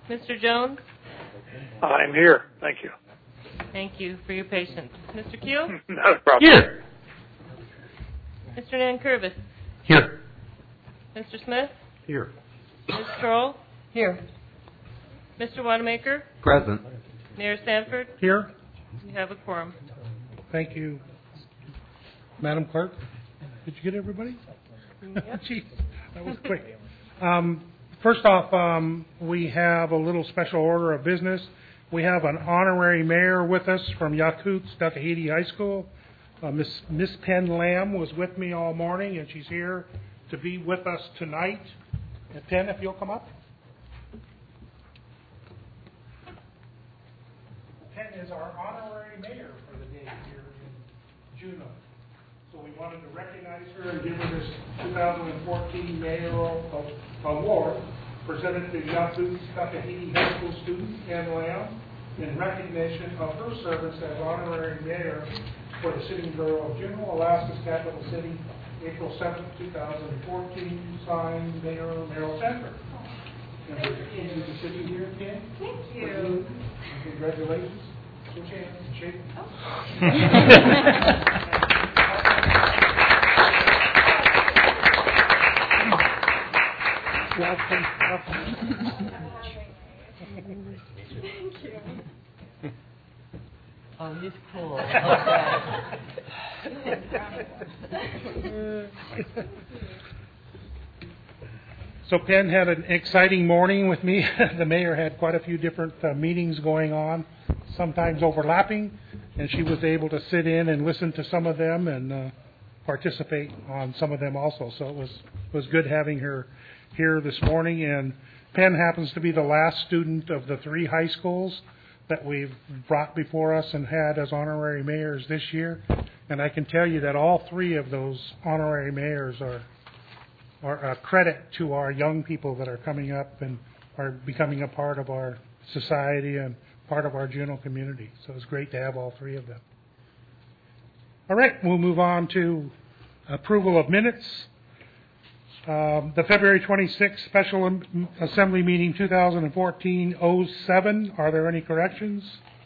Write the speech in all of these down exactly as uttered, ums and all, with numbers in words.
Mister Jones? I'm here. Thank you. Thank you for your patience. Mister Keel? Not a problem. Here. Mister Nankervis? Here. Mister Smith? Here. Miz Troll? Here. Mister Wanamaker? Present. Mayor Sanford? Here. You have a quorum. Thank you, Madam Clerk. Did you get everybody? Yep. Jeez, that was quick. Um, first off, um, we have a little special order of business. We have an honorary mayor with us from Yakutsk, Tuckahee High School. Uh, Miss Miss Penn Lamb was with me all morning, and she's here to be with us tonight. And Penn, if you'll come up. Penn is our honorary mayor for the day here in Juneau. So we wanted to recognize her and give her this two thousand fourteen mayoral award presented to Yakutsk Tuckahee High School student Penn Lamb in recognition of her service as honorary mayor for the city and borough of Juneau, Alaska's capital city, April seventh, two thousand fourteen, signed Mayor Meryl Sanford. And we're continuing to sit here again. Thank you. Congratulations. Good chance. Shake. Welcome. Welcome. Thank you. Oh, he's cool. So Penn had an exciting morning with me. The mayor had quite a few different uh, meetings going on, sometimes overlapping, and she was able to sit in and listen to some of them and uh, participate on some of them also. So it was was good having her here this morning. And Penn happens to be the last student of the three high schools that we've brought before us and had as honorary mayors this year. And I can tell you that all three of those honorary mayors are are a credit to our young people that are coming up and are becoming a part of our society and part of our Juneau community. So it's great to have all three of them. All right, we'll move on to approval of minutes. Um, the February twenty-sixth Special Assembly Meeting twenty fourteen oh seven. Are there any corrections?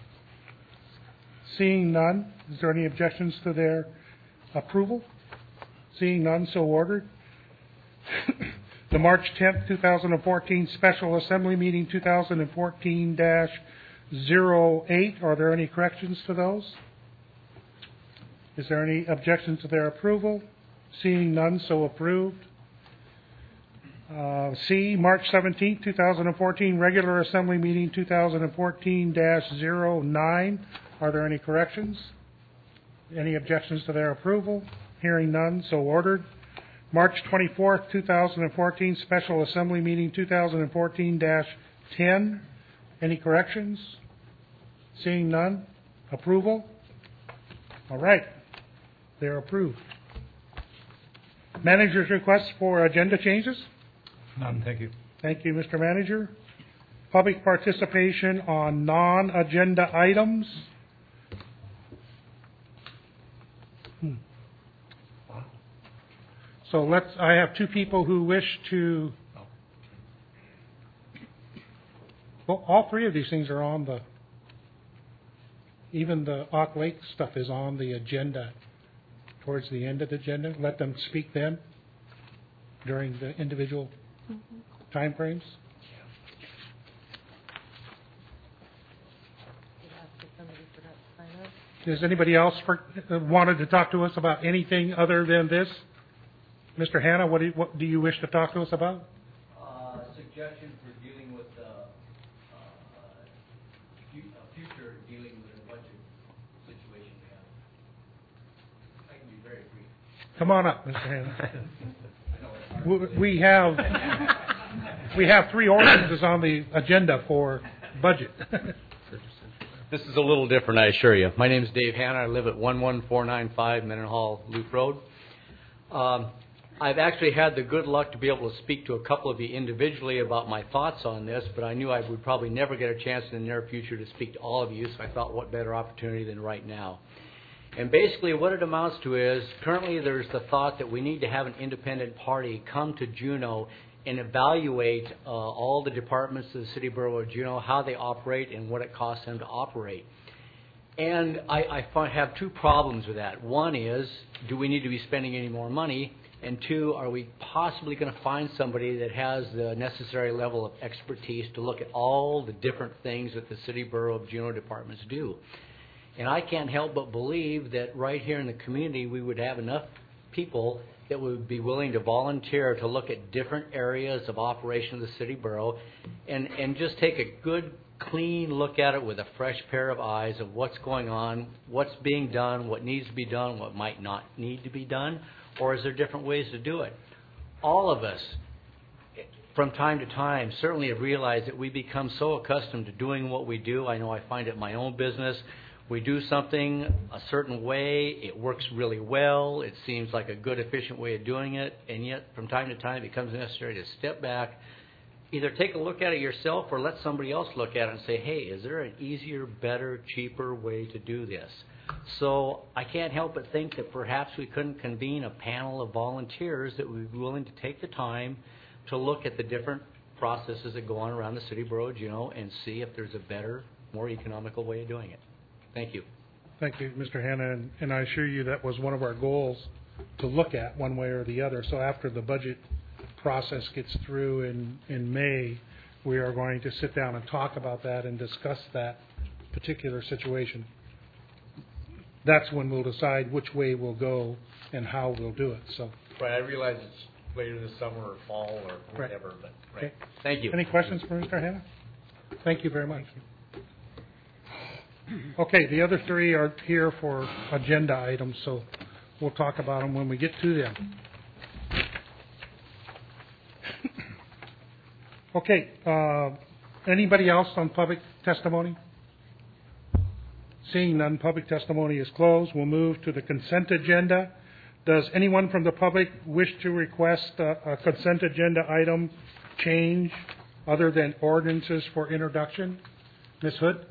Seeing none, is there any objections to their approval? Seeing none, so ordered. The March tenth, twenty fourteen Special Assembly Meeting twenty fourteen dash oh eight. Are there any corrections to those? Is there any objection to their approval? Seeing none, so approved. Uh, C, March seventeenth, twenty fourteen Regular Assembly Meeting twenty fourteen dash oh nine. Are there any corrections? Any objections to their approval? Hearing none, so ordered. March twenty-fourth, twenty fourteen Special Assembly Meeting twenty fourteen dash ten. Any corrections? Seeing none, approval? All right, they're approved. Manager's request for agenda changes? None, thank you. Thank you, Mister Manager. Public participation on non-agenda items. Hmm. So let's, I have two people who wish to, well, all three of these things are on the, even the Auk Lake stuff is on the agenda, towards the end of the agenda. Let them speak then, during the individual mm-hmm. time frames. Does anybody else for, uh, wanted to talk to us about anything other than this? Mister Hanna, what do you, what do you wish to talk to us about? Uh, suggestion for dealing with uh, uh, future dealing with the budget situation we have. I can be very brief. Come on up, Mister Hanna. we, we have we have three ordinances on the agenda for budget. This is a little different, I assure you. My name is Dave Hanna. I live at one one four nine five Mendenhall Loop Road. Um, I've actually had the good luck to be able to speak to a couple of you individually about my thoughts on this, but I knew I would probably never get a chance in the near future to speak to all of you, so I thought what better opportunity than right now. And basically what it amounts to is currently there's the thought that we need to have an independent party come to Juneau and evaluate uh, all the departments of the City Borough of Juneau, how they operate and what it costs them to operate. And I, I find, have two problems with that. One is, do we need to be spending any more money? And two, are we possibly going to find somebody that has the necessary level of expertise to look at all the different things that the City Borough of Juneau departments do? And I can't help but believe that right here in the community we would have enough people that would be willing to volunteer to look at different areas of operation of the City Borough and, and just take a good, clean look at it with a fresh pair of eyes of what's going on, what's being done, what needs to be done, what might not need to be done, or is there different ways to do it? All of us, from time to time, certainly have realized that we become so accustomed to doing what we do. I know I find it in my own business. We do something a certain way, it works really well, it seems like a good, efficient way of doing it, and yet from time to time it becomes necessary to step back, either take a look at it yourself or let somebody else look at it and say, hey, is there an easier, better, cheaper way to do this? So I can't help but think that perhaps we couldn't convene a panel of volunteers that would be willing to take the time to look at the different processes that go on around the City Borough of Juneau and see if there's a better, more economical way of doing it. Thank you. Thank you, Mister Hanna, and, and I assure you that was one of our goals to look at one way or the other. So after the budget process gets through in, in May, we are going to sit down and talk about that and discuss that particular situation. That's when we'll decide which way we'll go and how we'll do it. So, Right, I realize it's later this summer or fall or whatever, right. but right. Okay. Thank you. Any questions for Mister Hanna? Thank you very much. Okay, the other three are here for agenda items, so we'll talk about them when we get to them. Okay, uh, anybody else on public testimony? Seeing none, public testimony is closed. We'll move to the consent agenda. Does anyone from the public wish to request a, a consent agenda item change other than ordinances for introduction? Miz Hood?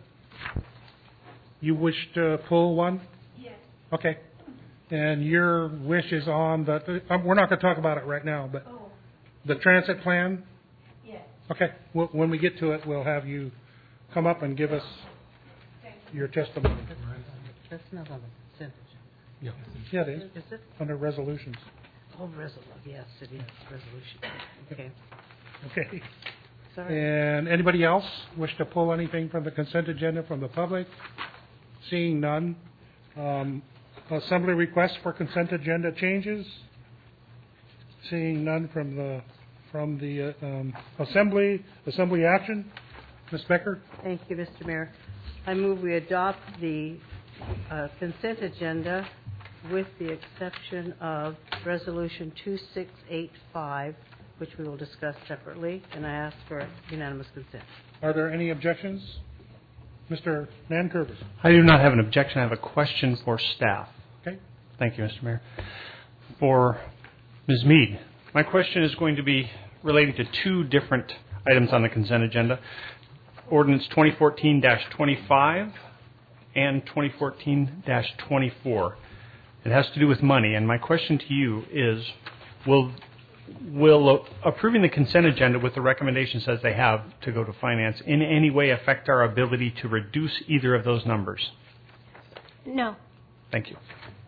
You wish to pull one? Yes. Okay. And your wish is on the, uh, we're not going to talk about it right now, but Oh, the transit plan? yes. Okay. Well, when we get to it, we'll have you come up and give us your testimony. That's not on the consent agenda. Yeah, it is. Is it? Under resolutions. Oh, resolution, yes, it is, resolution. Okay, Okay. sorry. And anybody else wish to pull anything from the consent agenda from the public? Seeing none. Um, assembly requests for consent agenda changes? Seeing none from the from the uh, um, assembly assembly action. Miz Becker? Thank you, Mister Mayor. I move we adopt the uh, consent agenda with the exception of Resolution two six eight five, which we will discuss separately, and I ask for unanimous consent. Are there any objections? Mister Nankervis? I do not have an objection. I have a question for staff. Okay. Thank you, Mister Mayor. For Miz Mead, my question is going to be relating to two different items on the consent agenda. Ordinance twenty fourteen dash twenty-five and twenty fourteen dash twenty-four. It has to do with money, and my question to you is, will will approving the consent agenda with the recommendations as they have to go to finance in any way affect our ability to reduce either of those numbers? No. Thank you.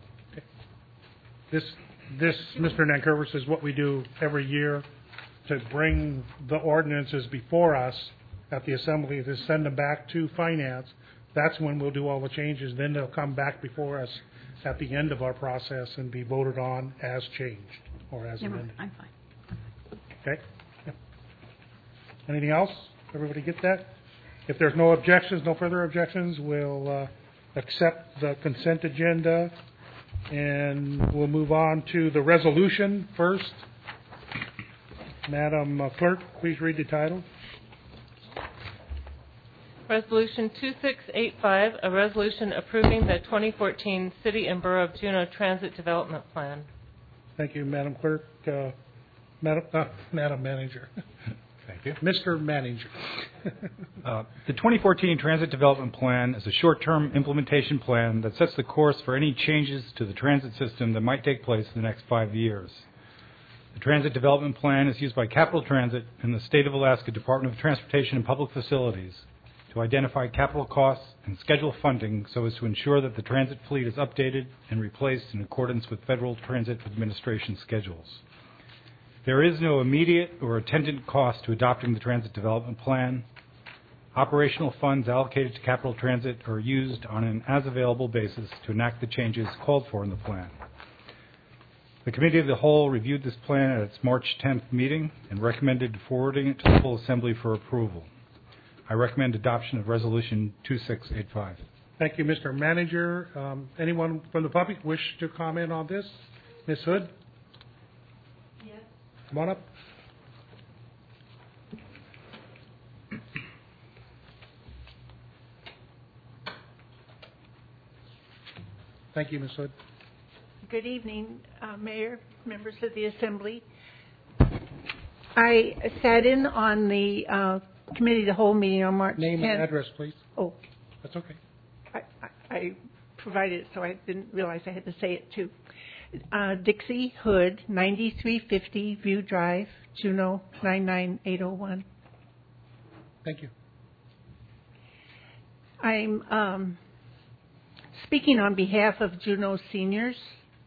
This, this, Mister Nankervis, is what we do every year to bring the ordinances before us at the assembly to send them back to finance. That's when we'll do all the changes. Then they'll come back before us at the end of our process and be voted on as changed or as Never. amended. I'm fine. Okay? Yep. Anything else? Everybody get that? If there's no objections, no further objections, we'll uh, accept the consent agenda and we'll move on to the resolution first. Madam uh, Clerk, please read the title. Resolution two six eight five, a resolution approving the twenty fourteen City and Borough of Juneau Transit Development Plan. Thank you, Madam Clerk. Uh, Madam, uh, Madam Manager. Thank you. Mister Manager. Uh, the twenty fourteen Transit Development Plan is a short-term implementation plan that sets the course for any changes to the transit system that might take place in the next five years. The Transit Development Plan is used by Capital Transit and the State of Alaska Department of Transportation and Public Facilities to identify capital costs and schedule funding so as to ensure that the transit fleet is updated and replaced in accordance with Federal Transit Administration schedules. There is no immediate or attendant cost to adopting the Transit Development Plan. Operational funds allocated to Capital Transit are used on an as-available basis to enact the changes called for in the plan. The Committee of the Whole reviewed this plan at its March tenth meeting and recommended forwarding it to the full Assembly for approval. I recommend adoption of Resolution two six eight five. Thank you, Mister Manager. Um, anyone from the public wish to comment on this? Miz Hood? Yes. Come on up. Thank you, Miz Hood. Good evening, uh, Mayor, members of the Assembly. I sat in on the uh, Committee of the Whole meeting on March tenth. Name and address, please. Oh, That's okay. I, I, I provided it, so I didn't realize I had to say it too. Uh, Dixie Hood, ninety-three fifty View Drive, Juneau, nine nine eight oh one. Thank you. I'm um, speaking on behalf of Juneau seniors.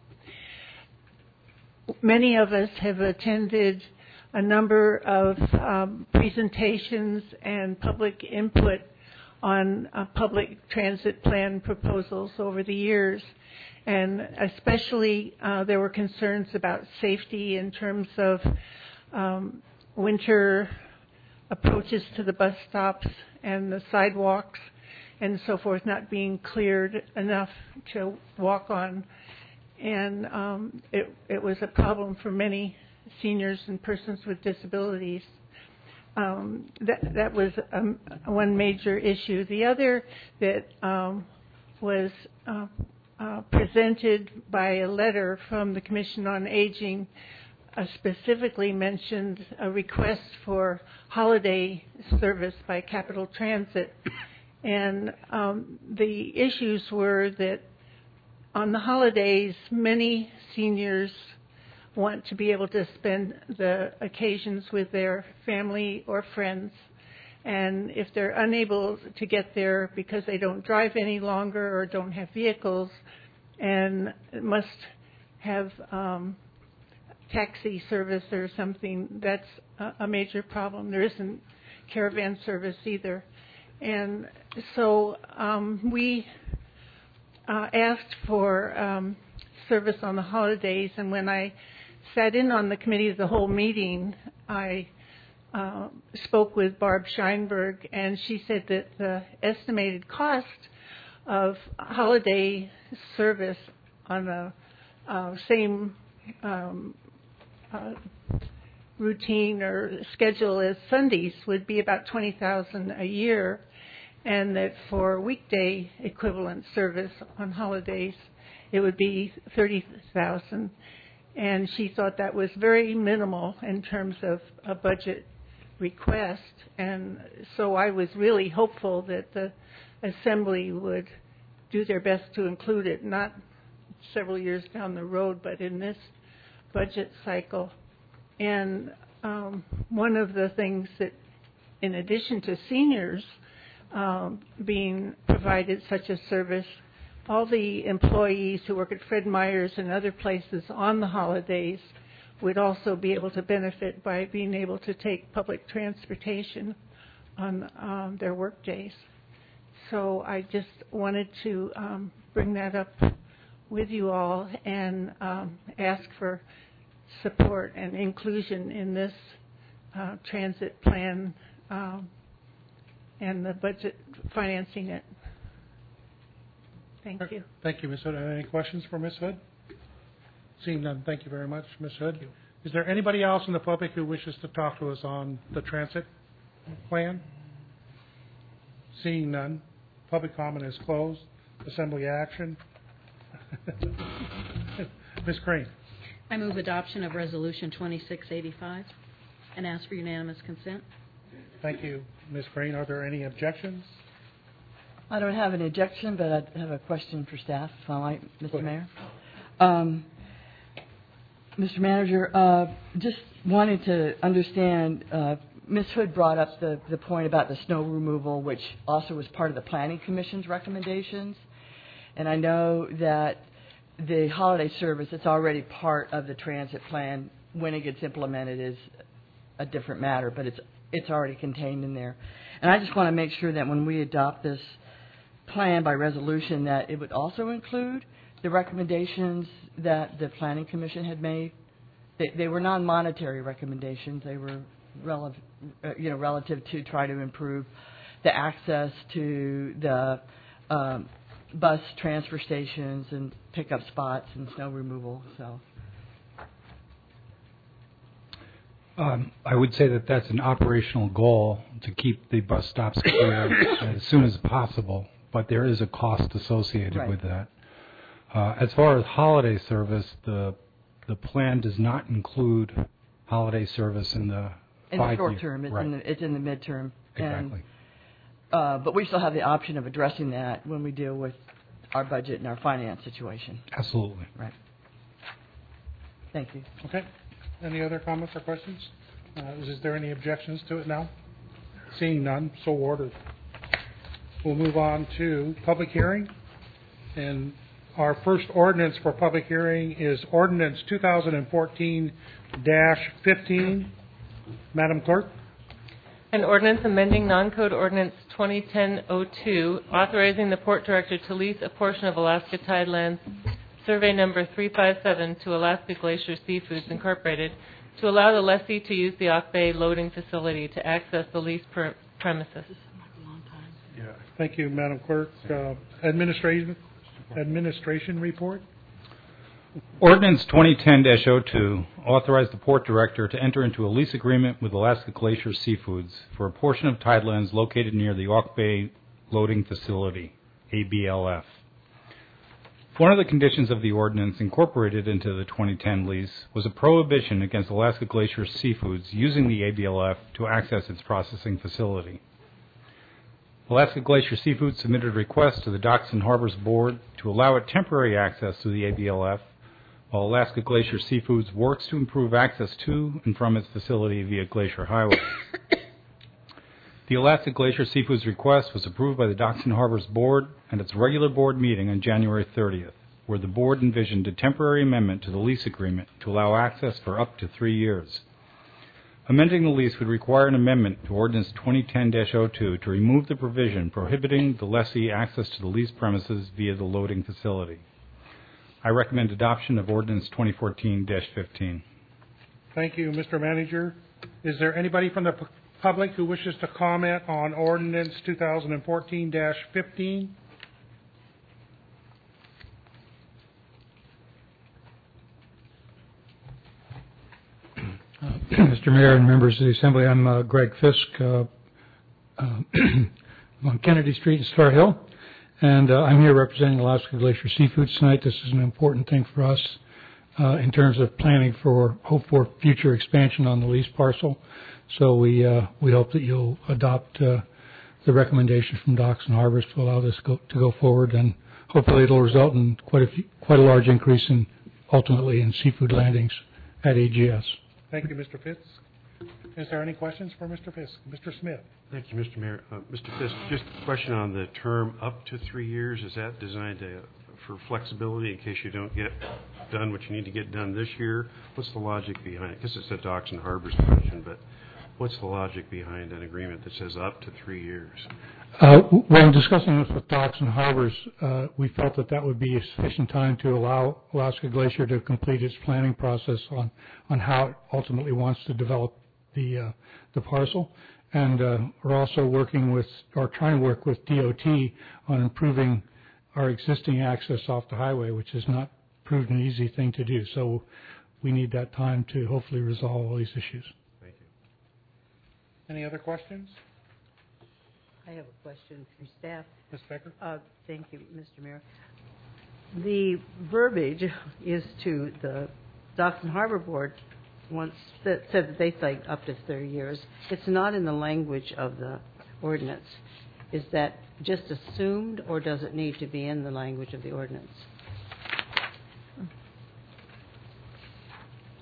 Many of us have attended a number of um, presentations and public input on uh, public transit plan proposals over the years. And especially uh, there were concerns about safety in terms of um, winter approaches to the bus stops and the sidewalks and so forth not being cleared enough to walk on. And um, it, it was a problem for many seniors and persons with disabilities. Um, that, that was um, one major issue. The other that um, was uh, uh, presented by a letter from the Commission on Aging uh, specifically mentioned a request for holiday service by Capital Transit. And um, the issues were that on the holidays, many seniors want to be able to spend the occasions with their family or friends. And if they're unable to get there because they don't drive any longer or don't have vehicles and must have um, taxi service or something, that's a, a major problem. There isn't caravan service either. And so um, we uh, asked for um, service on the holidays, and when I sat in on the Committee of the Whole meeting, I uh, spoke with Barb Scheinberg, and she said that the estimated cost of holiday service on the uh, same um, uh, routine or schedule as Sundays would be about twenty thousand dollars a year, and that for weekday equivalent service on holidays it would be thirty thousand dollars. And she thought that was very minimal in terms of a budget request. And so I was really hopeful that the Assembly would do their best to include it, not several years down the road, but in this budget cycle. And um, one of the things that, in addition to seniors um, being provided such a service, all the employees who work at Fred Meyer's and other places on the holidays would also be able to benefit by being able to take public transportation on um, their work days. So I just wanted to um, bring that up with you all and um, ask for support and inclusion in this uh, transit plan um, and the budget financing it. Thank you. Thank you, Miz Hood. Any questions for Miz Hood? Seeing none, thank you very much, Miz Hood. Is there anybody else in the public who wishes to talk to us on the transit plan? Seeing none, public comment is closed. Assembly action. Miz Crane. I move adoption of Resolution twenty-six eighty-five and ask for unanimous consent. Thank you, Miz Crane. Are there any objections? I don't have an objection, but I have a question for staff, if I might, Mister Mayor. Um, Mister Manager, uh, just wanted to understand, uh, Miz Hood brought up the, the point about the snow removal, which also was part of the Planning Commission's recommendations. And I know that the holiday service, it's already part of the transit plan. When it gets implemented is a different matter, but it's it's already contained in there. And I just want to make sure that when we adopt this plan by resolution, that it would also include the recommendations that the Planning Commission had made. They, they were non-monetary recommendations. They were rele- uh, you know, relative to try to improve the access to the um, bus transfer stations and pickup spots and snow removal. So. Um, I would say that that's an operational goal to keep the bus stops clear as soon as possible, but there is a cost associated Right. with that. Uh, as far as holiday service, the the plan does not include holiday service in the In the five short year. term, it's right. in the it's in the midterm. Exactly. And, uh, but we still have the option of addressing that when we deal with our budget and our finance situation. Absolutely. Right. Thank you. Okay. Any other comments or questions? Uh, is, is there any objections to it now? Seeing none, so ordered. We'll move on to public hearing. And our first ordinance for public hearing is Ordinance two thousand fourteen dash fifteen. Madam Clerk? An ordinance amending non-code ordinance twenty ten oh two, authorizing the port director to lease a portion of Alaska Tidelands survey number three five seven to Alaska Glacier Seafoods Incorporated to allow the lessee to use the Auk Bay loading facility to access the leased per- premises. Yeah. Thank you, Madam Clerk. Uh, administration, administration report? Ordinance twenty ten dash oh two authorized the port director to enter into a lease agreement with Alaska Glacier Seafoods for a portion of Tidelands located near the Auk Bay Loading Facility, A B L F. One of the conditions of the ordinance incorporated into the twenty ten lease was a prohibition against Alaska Glacier Seafoods using the A B L F to access its processing facility. Alaska Glacier Seafoods submitted a request to the Docks and Harbors Board to allow it temporary access to the A B L F, while Alaska Glacier Seafoods works to improve access to and from its facility via Glacier Highway. The Alaska Glacier Seafoods request was approved by the Docks and Harbors Board at its regular board meeting on January thirtieth, where the board envisioned a temporary amendment to the lease agreement to allow access for up to three years. Amending the lease would require an amendment to Ordinance twenty ten dash oh two to remove the provision prohibiting the lessee access to the leased premises via the loading facility. I recommend adoption of Ordinance twenty fourteen dash fifteen. Thank you, Mister Manager. Is there anybody from the p- public who wishes to comment on Ordinance two thousand fourteen dash fifteen? Mister Mayor and members of the Assembly, I'm uh, Greg Fisk. Uh, uh, on Kennedy Street in Star Hill, and uh, I'm here representing Alaska Glacier Seafoods tonight. This is an important thing for us uh, in terms of planning for hope for future expansion on the lease parcel. So we uh, we hope that you'll adopt uh, the recommendation from Docks and Harbors to allow this go, to go forward, and hopefully it'll result in quite a few, quite a large increase in ultimately in seafood landings at A G S. Thank you, Mister Fisk. Is there any questions for Mister Fisk? Mister Smith. Thank you, Mister Mayor. Uh, Mister Fisk, just a question on the term up to three years. Is that designed to, for flexibility in case you don't get done what you need to get done this year? What's the logic behind it? I guess it's a Docks and Harbors question, but what's the logic behind an agreement that says up to three years? Uh, when discussing this with Docks and Harbors, uh, we felt that that would be sufficient time to allow Alaska Glacier to complete its planning process on, on how it ultimately wants to develop the uh, the parcel. And uh, we're also working with, or trying to work with D O T on improving our existing access off the highway, which has not proved an easy thing to do. So we need that time to hopefully resolve all these issues. Thank you. Any other questions? I have a question from staff. Miz Becker? Uh, thank you, Mister Mayor. The verbiage is to the Docks and Harbor Board once said, said that they think up to thirty years. It's not in the language of the ordinance. Is that just assumed, or does it need to be in the language of the ordinance?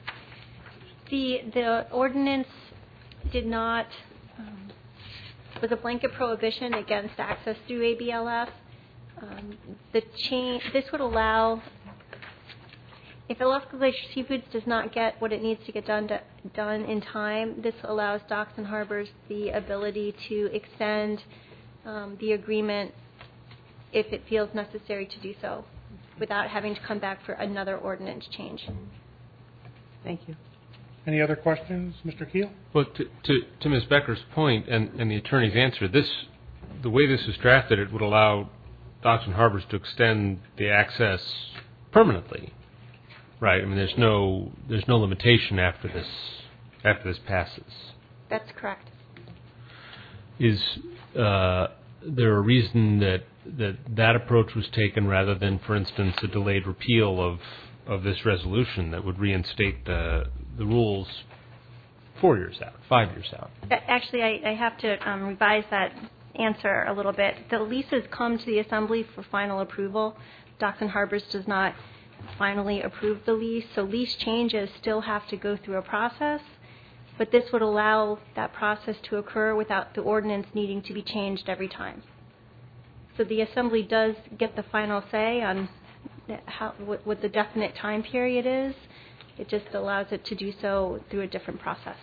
The, the ordinance did not, um, was a blanket prohibition against access through A B L F. Um, the change, this would allow, if Alaska Glacier Seafoods does not get what it needs to get done to, done in time, this allows Docks and Harbors the ability to extend um, the agreement if it feels necessary to do so, without having to come back for another ordinance change. Thank you. Any other questions, Mister Keel? Well, to, to, to Miz Becker's point and, and the attorney's answer, this, the way this is drafted, it would allow Docks and Harbors to extend the access permanently, right? I mean, there's no there's no limitation after this after this passes. That's correct. Is uh, there a reason that that that approach was taken rather than, for instance, a delayed repeal of of this resolution that would reinstate the the rules four years out, five years out? Actually, I, I have to um, revise that answer a little bit. The leases come to the Assembly for final approval. Docks and Harbors does not finally approve the lease, so lease changes still have to go through a process, but this would allow that process to occur without the ordinance needing to be changed every time. So the Assembly does get the final say on how, what, what the definite time period is. It just allows it to do so through a different process.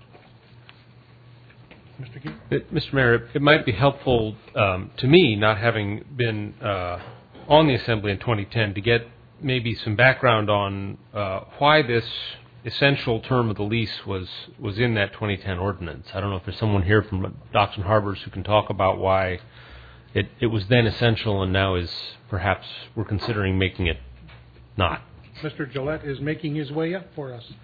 Mister Keel? Mister Mayor, it might be helpful um, to me, not having been uh, on the Assembly in twenty ten, to get maybe some background on uh, why this essential term of the lease was, was in that twenty ten ordinance. I don't know if there's someone here from Docks and Harbors who can talk about why it, it was then essential and now is perhaps we're considering making it not. Mister Gillette is making his way up for us.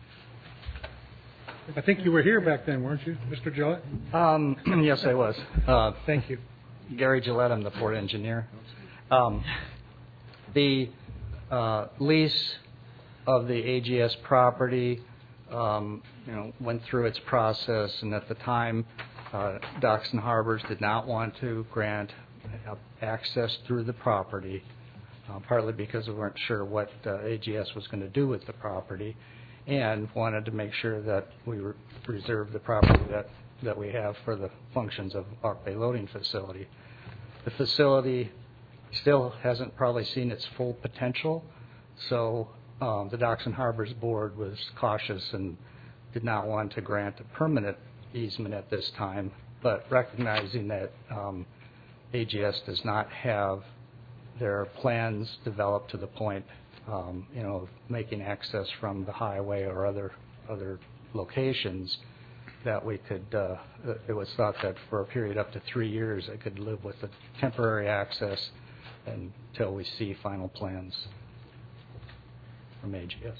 I think you were here back then, weren't you, Mister Gillette? Um, yes, I was. Uh, Thank you. Gary Gillette, I'm the port engineer. Um, the uh, lease of the A G S property, um, you know, went through its process, and at the time, uh, Docks and Harbors did not want to grant uh, access through the property, uh, partly because we weren't sure what uh, A G S was going to do with the property, and wanted to make sure that we re- reserve the property that, that we have for the functions of our Bay loading facility. The facility still hasn't probably seen its full potential, so um, the Docks and Harbors Board was cautious and did not want to grant a permanent easement at this time, but recognizing that um, A G S does not have their plans developed to the point Um, you know, making access from the highway or other other locations, that we could, uh, it was thought that for a period up to three years, I could live with the temporary access until we see final plans from A G S.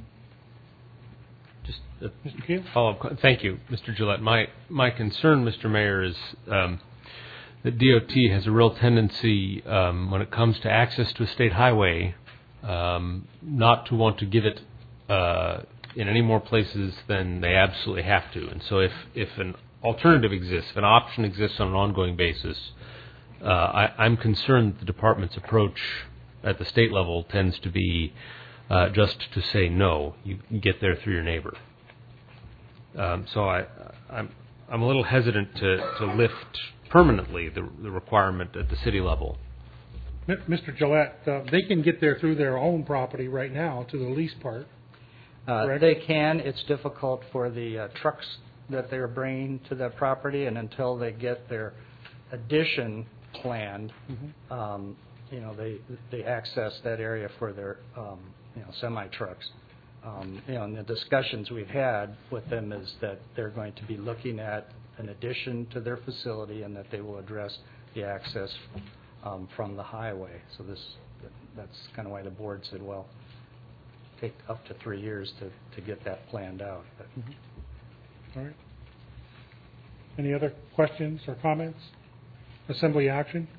Just a follow-up. Thank you, Mister Gillette. My my concern, Mister Mayor, is um, that D O T has a real tendency um, when it comes to access to a state highway Um, not to want to give it uh, in any more places than they absolutely have to. And so if, if an alternative exists, if an option exists on an ongoing basis, uh, I, I'm concerned that the department's approach at the state level tends to be uh, just to say no, you, you get there through your neighbor. Um, so I, I'm, I'm a little hesitant to, to lift permanently the, the requirement at the city level. Mister Gillette, uh, they can get there through their own property right now to the lease part. Uh, they can. It's difficult for the uh, trucks that they're bringing to that property, and until they get their addition planned, mm-hmm. um, you know, they they access that area for their um, you know semi trucks. Um, you know, and the discussions we've had with them is that they're going to be looking at an addition to their facility, and that they will address the access Um, from the highway. So this, that's kind of why the board said, well, take up to three years to, to get that planned out. But mm-hmm. All right. Any other questions or comments? Assembly action?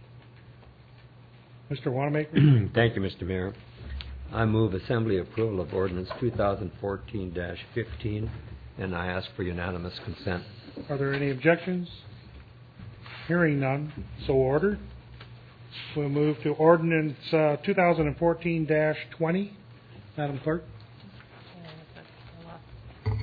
Mister Wanamaker? Thank you, Mister Mayor. I move Assembly approval of Ordinance two thousand fourteen dash fifteen, and I ask for unanimous consent. Are there any objections? Hearing none, so ordered. We'll move to Ordinance uh, two thousand fourteen dash twenty. Madam Clerk.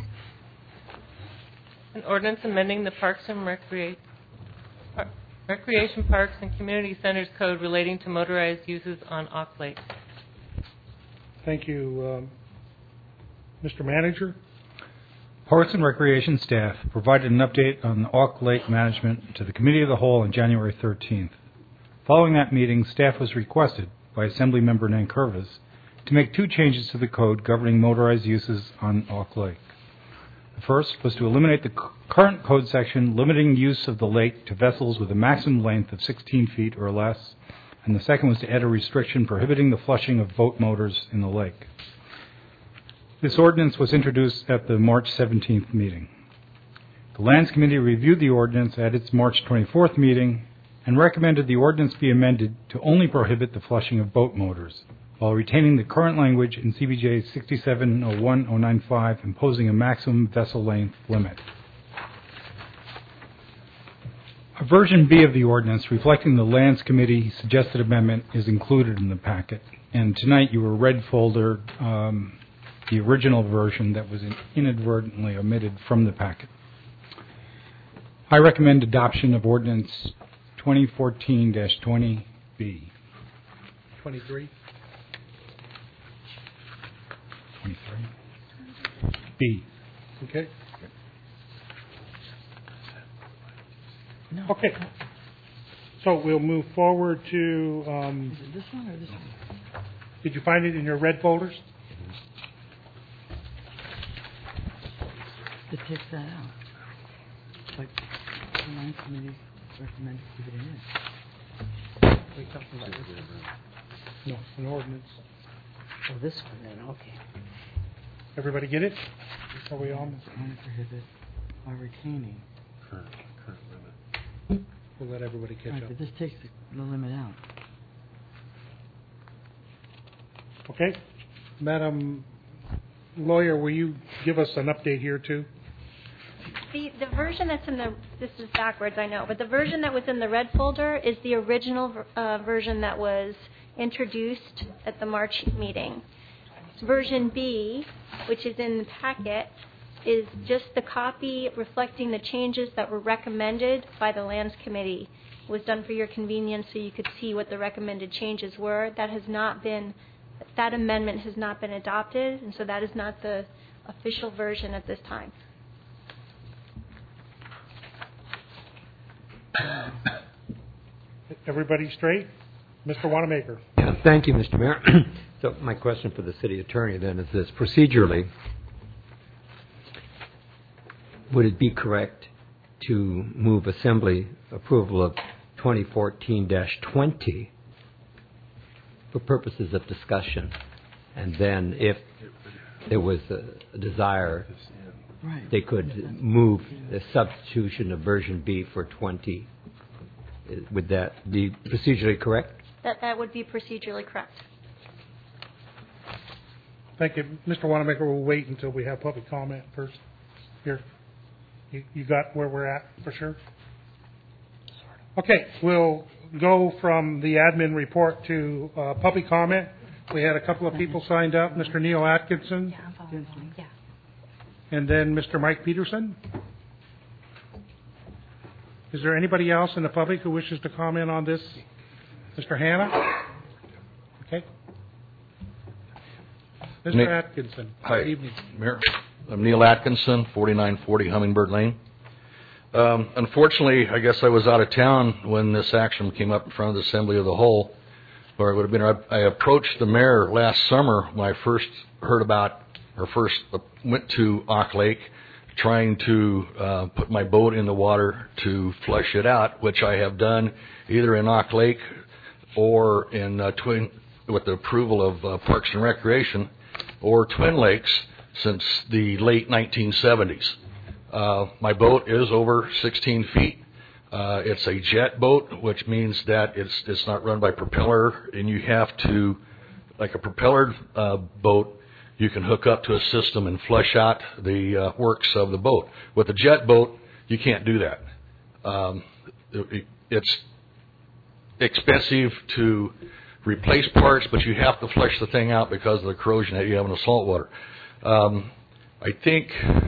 ordinance amending the Parks and Recrea- Par- Recreation Parks and Community Centers Code relating to motorized uses on Auk Lake. Thank you. Um, Mister Manager? Parks and Recreation staff provided an update on Auk Lake management to the Committee of the Whole on January thirteenth. Following that meeting, staff was requested by Assembly Member Nankervis to make two changes to the code governing motorized uses on Auk Lake. The first was to eliminate the c- current code section limiting use of the lake to vessels with a maximum length of sixteen feet or less, and the second was to add a restriction prohibiting the flushing of boat motors in the lake. This ordinance was introduced at the March seventeenth meeting. The Lands Committee reviewed the ordinance at its March twenty-fourth meeting and recommended the ordinance be amended to only prohibit the flushing of boat motors, while retaining the current language in C B J sixty-seven oh one oh ninety-five imposing a maximum vessel length limit. A version B of the ordinance reflecting the Lands Committee suggested amendment is included in the packet, and tonight you were read folder um, the original version that was inadvertently omitted from the packet. I recommend adoption of ordinance twenty fourteen dash twenty B. twenty-three. twenty-three. B. Okay. Okay. So we'll move forward to. Um, Is it this one or this one? Did you find it in your red folders? It takes that out. Like the Lands Committee recommended to keep it in it. We talked about this. No, an ordinance. Oh, this one then, okay. Everybody get it? Are we on? Only prohibit by retaining. Current, current limit. We'll let everybody catch Right, up. but this takes the, the limit out. Okay. Madam Lawyer, will you give us an update here too? The, the version that's in the, this is backwards, I know, but the version that was in the red folder is the original uh, version that was introduced at the March meeting. Version B, which is in the packet, is just the copy reflecting the changes that were recommended by the Lands Committee. It was done for your convenience so you could see what the recommended changes were. That has not been, that amendment has not been adopted, and so that is not the official version at this time. Everybody straight? Mister Wanamaker. Yeah, thank you, Mister Mayor. So my question for the city attorney then is this. Procedurally, would it be correct to move assembly approval of twenty fourteen dash twenty for purposes of discussion? And then if there was a, a desire, right. they could move the substitution of version B for twenty. Would that be procedurally correct? That that would be procedurally correct. Thank you. Mister Wanamaker, we'll wait until we have public comment first. Here. You, you got where we're at for sure? Okay, we'll go from the admin report to uh, public comment. We had a couple of people signed up, Mister Neil Atkinson. Yeah, I'm following along. Yeah. And then Mister Mike Peterson. Is there anybody else in the public who wishes to comment on this? Mister Hanna? Okay. Mister Nick. Atkinson. Hi, Good evening. Mayor. I'm Neil Atkinson, forty-nine forty Hummingbird Lane. Um, unfortunately, I guess I was out of town when this action came up in front of the Assembly of the Whole, or it would have been. I, I approached the mayor last summer when I first heard about, or first went to Auk Lake, trying to uh, put my boat in the water to flush it out, which I have done either in Auk Lake or in uh, Twin, with the approval of uh, Parks and Recreation, or Twin Lakes since the late nineteen seventies. Uh, my boat is over sixteen feet. Uh, it's a jet boat, which means that it's it's not run by propeller, and you have to, like a propeller uh, boat, you can hook up to a system and flush out the uh, works of the boat. With a jet boat, you can't do that. Um, it, it's expensive to replace parts, but you have to flush the thing out because of the corrosion that you have in the salt water. Um, I think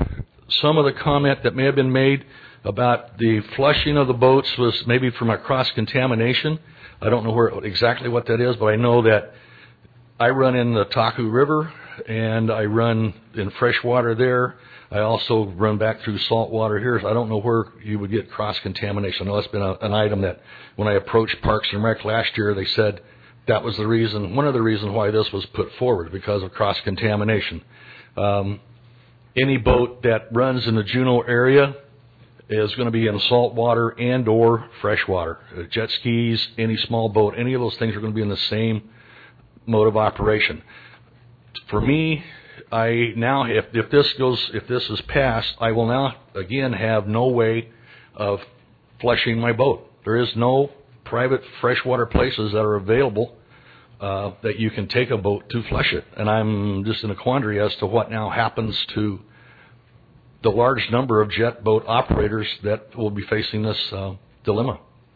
some of the comment that may have been made about the flushing of the boats was maybe from a cross-contamination. I don't know where exactly what that is, but I know that I run in the Taku River, and I run in fresh water there. I also run back through salt water here. I don't know where you would get cross-contamination. I know that's been a, an item that when I approached Parks and Rec last year, they said that was the reason, one of the reasons why this was put forward, because of cross-contamination. Um, any boat that runs in the Juneau area is going to be in salt water and or fresh water. Uh, jet skis, any small boat, any of those things are going to be in the same mode of operation. For me, I now, if, if this goes, if this is passed, I will now again have no way of flushing my boat. There is no private freshwater places that are available uh, that you can take a boat to flush it. And I'm just in a quandary as to what now happens to the large number of jet boat operators that will be facing this uh, dilemma.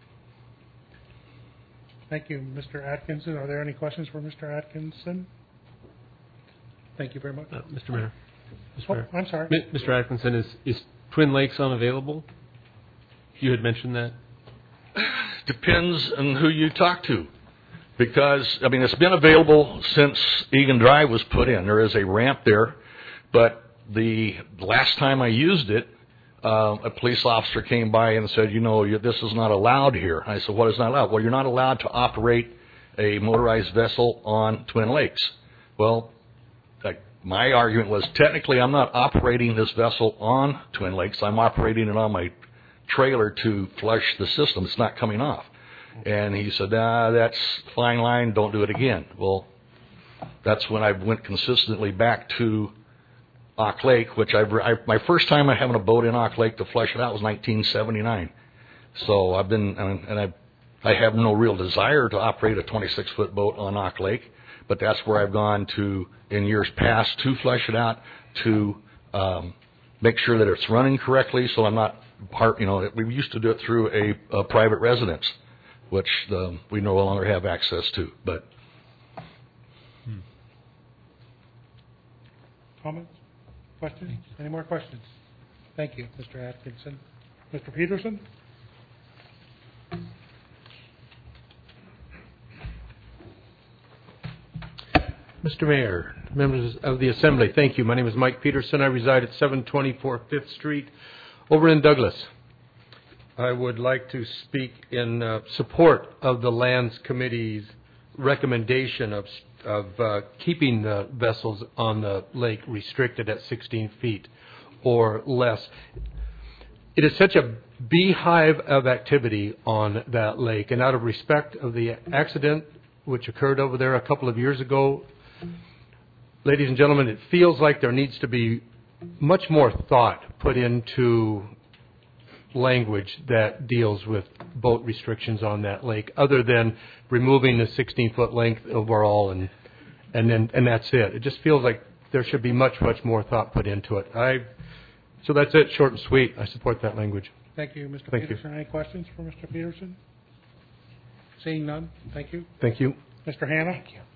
Thank you, Mister Atkinson. Are there any questions for Mister Atkinson? Thank you very much. Uh, Mister Mayor. Mister Oh, Mayor. I'm sorry. Mi- Mister Atkinson, is, is Twin Lakes unavailable? You had mentioned that. Depends on who you talk to. Because, I mean, it's been available since Egan Drive was put in. There is a ramp there, but the last time I used it, uh, a police officer came by and said, you know, you, this is not allowed here. I said, what is not allowed? Well, you're not allowed to operate a motorized vessel on Twin Lakes. Well, like, my argument was, technically, I'm not operating this vessel on Twin Lakes. I'm operating it on my trailer to flush the system. It's not coming off. And he said, ah, that's fine line, don't do it again. Well, that's when I went consistently back to Auk Lake, which I've, I, my first time I having a boat in Auk Lake to flush it out was nineteen seventy-nine. So I've been, and I, I have no real desire to operate a twenty-six foot boat on Auk Lake, but that's where I've gone to in years past to flush it out, to um, make sure that it's running correctly, so I'm not part, you know, we used to do it through a, a private residence, which the, we no longer have access to. But hmm. Comments? Questions? Any more questions? Thank you, Mister Atkinson. Mister Peterson? Mister Mayor, members of the Assembly, thank you. My name is Mike Peterson. I reside at seven twenty-four Fifth Street over in Douglas. I would like to speak in uh, support of the Lands Committee's recommendation of, of uh, keeping the vessels on the lake restricted at sixteen feet or less. It is such a beehive of activity on that lake, and out of respect of the accident which occurred over there a couple of years ago, ladies and gentlemen, it feels like there needs to be much more thought put into language that deals with boat restrictions on that lake, other than removing the sixteen foot length overall, and and then and that's it. It just feels like there should be much much more thought put into it. I so that's it, short and sweet. I support that language. Thank you, Mister Thank Peterson. you. Any questions for Mister Peterson? Seeing none, thank you. Thank you. Mister Hanna? Thank you.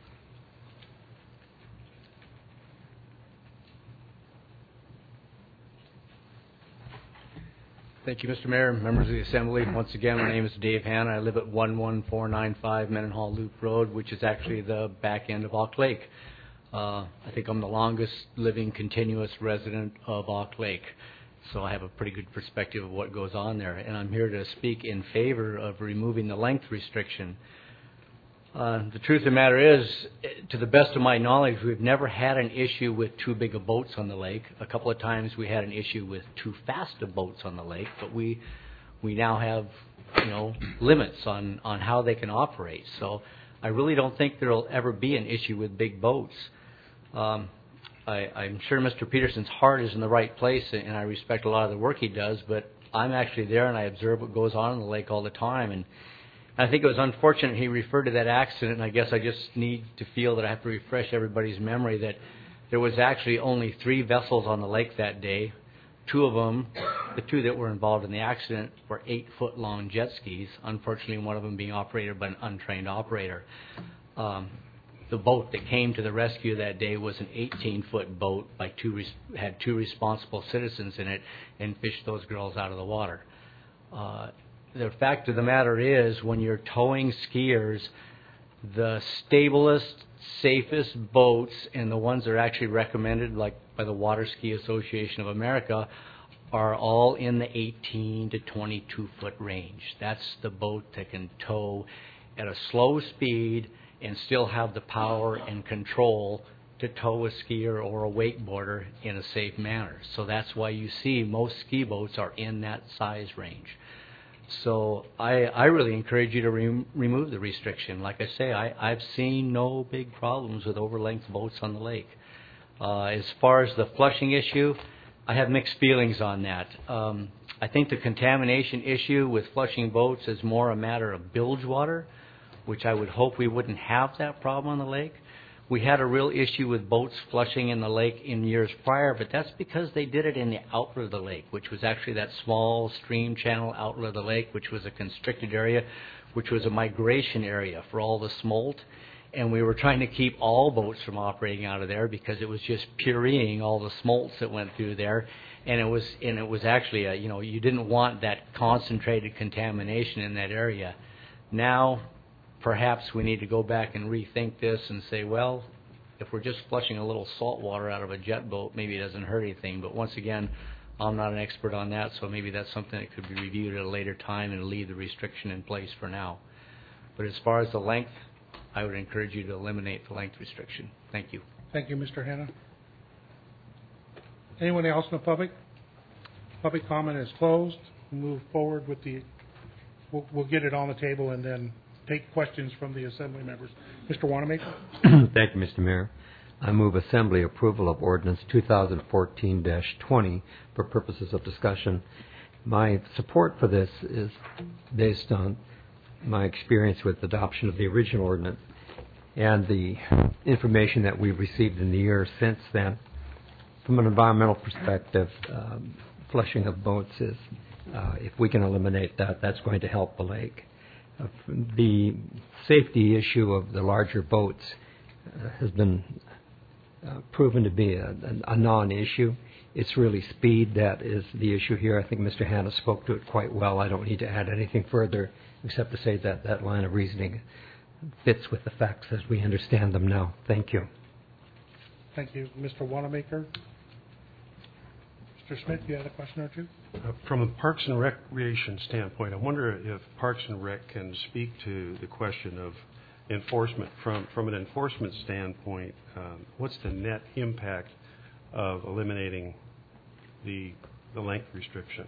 Thank you, Mister Mayor, members of the Assembly. Once again, my name is Dave Hanna. I live at one one four nine five Mendenhall Loop Road, which is actually the back end of Auk Lake. Uh, I think I'm the longest living continuous resident of Auk Lake, so I have a pretty good perspective of what goes on there. And I'm here to speak in favor of removing the length restriction. Uh, the truth of the matter is, to the best of my knowledge, we've never had an issue with too big of boats on the lake. A couple of times we had an issue with too fast of boats on the lake, but we we now have, you know, limits on, on how they can operate. So I really don't think there will ever be an issue with big boats. Um, I, I'm sure Mister Peterson's heart is in the right place, and I respect a lot of the work he does, but I'm actually there and I observe what goes on in the lake all the time. And I think it was unfortunate he referred to that accident, and I guess I just need to feel that I have to refresh everybody's memory that there was actually only three vessels on the lake that day. Two of them, the two that were involved in the accident, were eight-foot-long jet skis, unfortunately one of them being operated by an untrained operator. Um, the boat that came to the rescue that day was an eighteen-foot boat by two res- had two responsible citizens in it and fished those girls out of the water. Uh, the fact of the matter is, when you're towing skiers, the stablest, safest boats and the ones that are actually recommended, like by the Water Ski Association of America, are all in the eighteen to twenty-two foot range. That's the boat that can tow at a slow speed and still have the power and control to tow a skier or a wakeboarder in a safe manner. So that's why you see most ski boats are in that size range. So I, I really encourage you to re- remove the restriction. Like I say, I, I've seen no big problems with overlength boats on the lake. Uh, as far as the flushing issue, I have mixed feelings on that. Um, I think the contamination issue with flushing boats is more a matter of bilge water, which I would hope we wouldn't have that problem on the lake. We had a real issue with boats flushing in the lake in years prior, but that's because they did it in the outlet of the lake, which was actually that small stream channel outlet of the lake, which was a constricted area, which was a migration area for all the smolt. And we were trying to keep all boats from operating out of there because it was just pureeing all the smolts that went through there. And it was and it was actually, a, you know, you didn't want that concentrated contamination in that area. Now, perhaps we need to go back and rethink this and say, well, if we're just flushing a little salt water out of a jet boat, maybe it doesn't hurt anything. But once again, I'm not an expert on that, so maybe that's something that could be reviewed at a later time and leave the restriction in place for now. But as far as the length, I would encourage you to eliminate the length restriction. Thank you. Thank you, Mister Hanna. Anyone else in the public? Public comment is closed. We'll move forward with the, we'll, we'll get it on the table and then take questions from the Assembly members. Mister Wanamaker? Thank you, Mister Mayor. I move Assembly approval of Ordinance two thousand fourteen dash twenty for purposes of discussion. My support for this is based on my experience with adoption of the original ordinance and the information that we've received in the years since then. From an environmental perspective, um, flushing of boats is, uh, if we can eliminate that, that's going to help the lake. Uh, the safety issue of the larger boats uh, has been uh, proven to be a, a, a non-issue. It's really speed that is the issue here. I think Mister Hanna spoke to it quite well. I don't need to add anything further except to say that that line of reasoning fits with the facts as we understand them now. Thank you. Thank you. Mister Wanamaker? Mister Smith, you had a question or two? Uh, from a Parks and Recreation standpoint, I wonder if Parks and Rec can speak to the question of enforcement. From from an enforcement standpoint, um, what's the net impact of eliminating the the length restriction?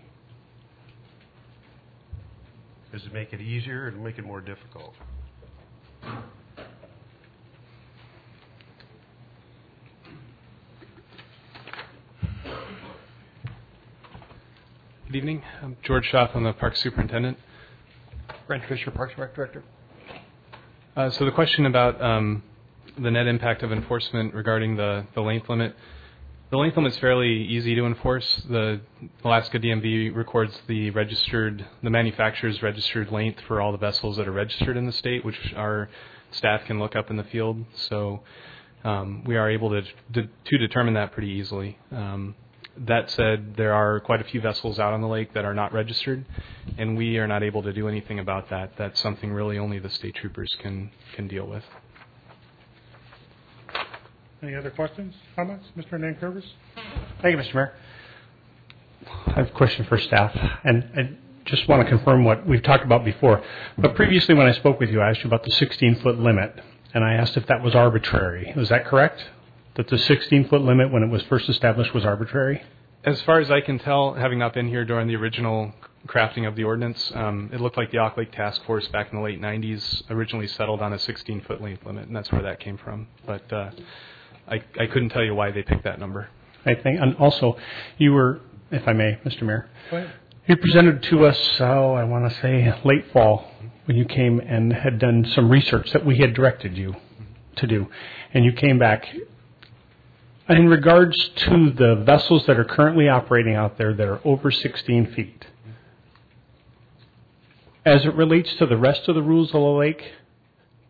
Does it make it easier or make it more difficult? Good evening. I'm George Schaff. I'm the Parks Superintendent. Brent Fisher, Parks and Rec Director. Uh, so the question about um, the net impact of enforcement regarding the, the length limit. The length limit is fairly easy to enforce. The Alaska D M V records the registered, the manufacturer's registered length for all the vessels that are registered in the state, which our staff can look up in the field. So um, we are able to, to to determine that pretty easily. Um, that said, there are quite a few vessels out on the lake that are not registered, and we are not able to do anything about that. That's something really only the state troopers can can deal with. Any other questions, comments? Mister Nankervis? Thank you, Mister Mayor. I have a question for staff, and I just want to confirm what we've talked about before. But previously when I spoke with you, I asked you about the sixteen-foot limit, and I asked if that was arbitrary. Was that correct? That the sixteen-foot limit when it was first established was arbitrary? As far as I can tell, having not been here during the original crafting of the ordinance, um, it looked like the Auk Lake Task Force back in the late nineties originally settled on a sixteen-foot length limit, and that's where that came from. But uh, I, I couldn't tell you why they picked that number. I think, and also, you were, if I may, Mister Mayor, Go ahead. You presented to us, oh, I want to say late fall, when you came and had done some research that we had directed you to do, and you came back. In regards to the vessels that are currently operating out there that are over sixteen feet, as it relates to the rest of the rules of the lake,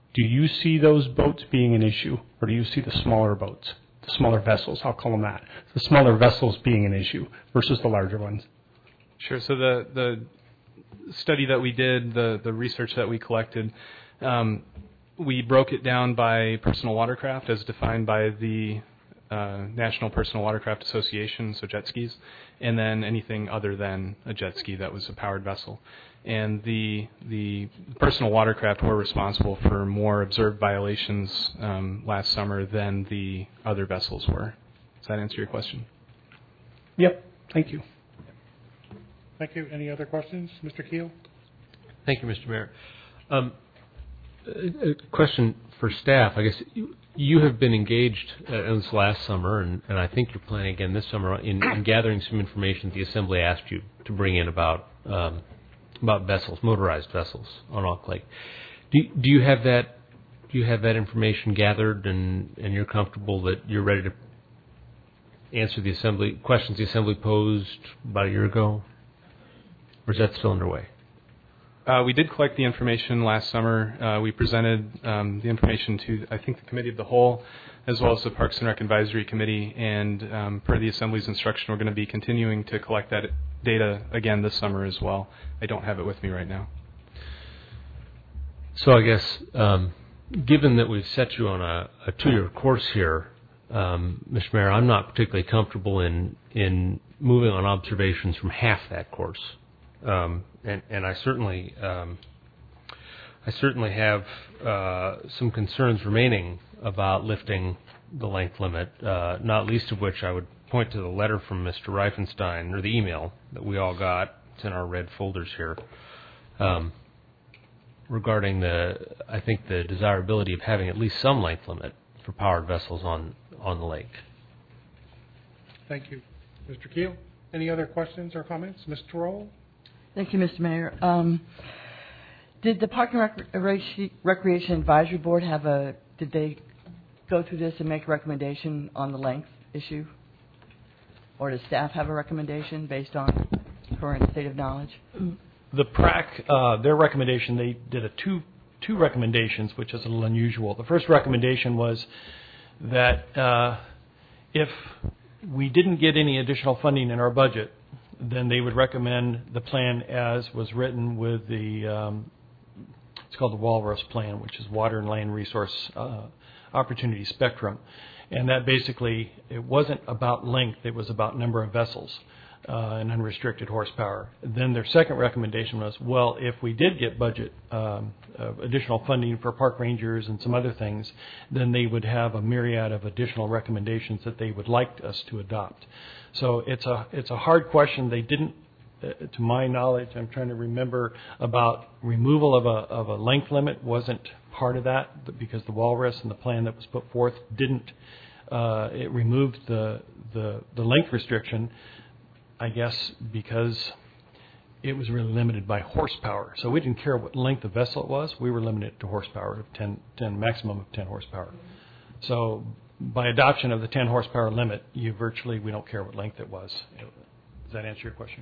Do you see those boats being an issue, or do you see the smaller boats, the smaller vessels, I'll call them that, the smaller vessels being an issue versus the larger ones? Sure. So the, the study that we did, the, the research that we collected, um, we broke it down by personal watercraft as defined by the uh, National Personal Watercraft Association, so jet skis, and then anything other than a jet ski that was a powered vessel. And the the personal watercraft were responsible for more observed violations um, last summer than the other vessels were. Does that answer your question? Yep. Thank you. Thank you. Any other questions? Mister Keel? Thank you, Mister Mayor. Um, a, a question for staff. I guess you, you have been engaged uh, in this last summer, and, and I think you're planning again this summer in, in gathering some information that the Assembly asked you to bring in about um, about vessels, motorized vessels on Auk Lake. Do, do you have that? Do you have that information gathered, and, and you're comfortable that you're ready to answer the Assembly questions the Assembly posed about a year ago, or is that still underway? Uh, we did collect the information last summer. Uh, we presented um, the information to, I think, the Committee of the Whole, as well as the Parks and Rec Advisory Committee. And um, per the Assembly's instruction, we're going to be continuing to collect that data again this summer as well. I don't have it with me right now. So I guess, um, given that we've set you on a, a two-year course here, um, Mister Mayor, I'm not particularly comfortable in in moving on observations from half that course. Um, and, and I certainly, um, I certainly have uh, some concerns remaining about lifting the length limit. Uh, not least of which I would point to the letter from Mister Reifenstein, or the email that we all got. It's in our red folders here, um, regarding the, I think, the desirability of having at least some length limit for powered vessels on on the lake. Thank you, Mister Keel. Any other questions or comments, Mister Roll? Thank you, Mister Mayor. Um, did the Park and Rec- Recreation Advisory Board have a, did they go through this and make a recommendation on the length issue? Or does staff have a recommendation based on current state of knowledge? The P R A C, uh, their recommendation, they did a two two recommendations, which is a little unusual. The first recommendation was that uh, if we didn't get any additional funding in our budget, then they would recommend the plan as was written with the, um, it's called the Walrus Plan, which is Water and Land Resource uh, Opportunity Spectrum. And that basically, it wasn't about length, it was about number of vessels uh, and unrestricted horsepower. Then their second recommendation was, well, if we did get budget um, uh, additional funding for park rangers and some other things, then they would have a myriad of additional recommendations that they would like us to adopt. So it's a it's a hard question. They didn't, uh, to my knowledge, I'm trying to remember, about removal of a of a length limit wasn't part of that, because the Walrus and the plan that was put forth didn't. Uh, it removed the, the the length restriction, I guess, because it was really limited by horsepower. So we didn't care what length of vessel it was. We were limited to horsepower of ten, ten maximum of ten horsepower. So by adoption of the ten horsepower limit, you virtually, we don't care what length it was. Does that answer your question?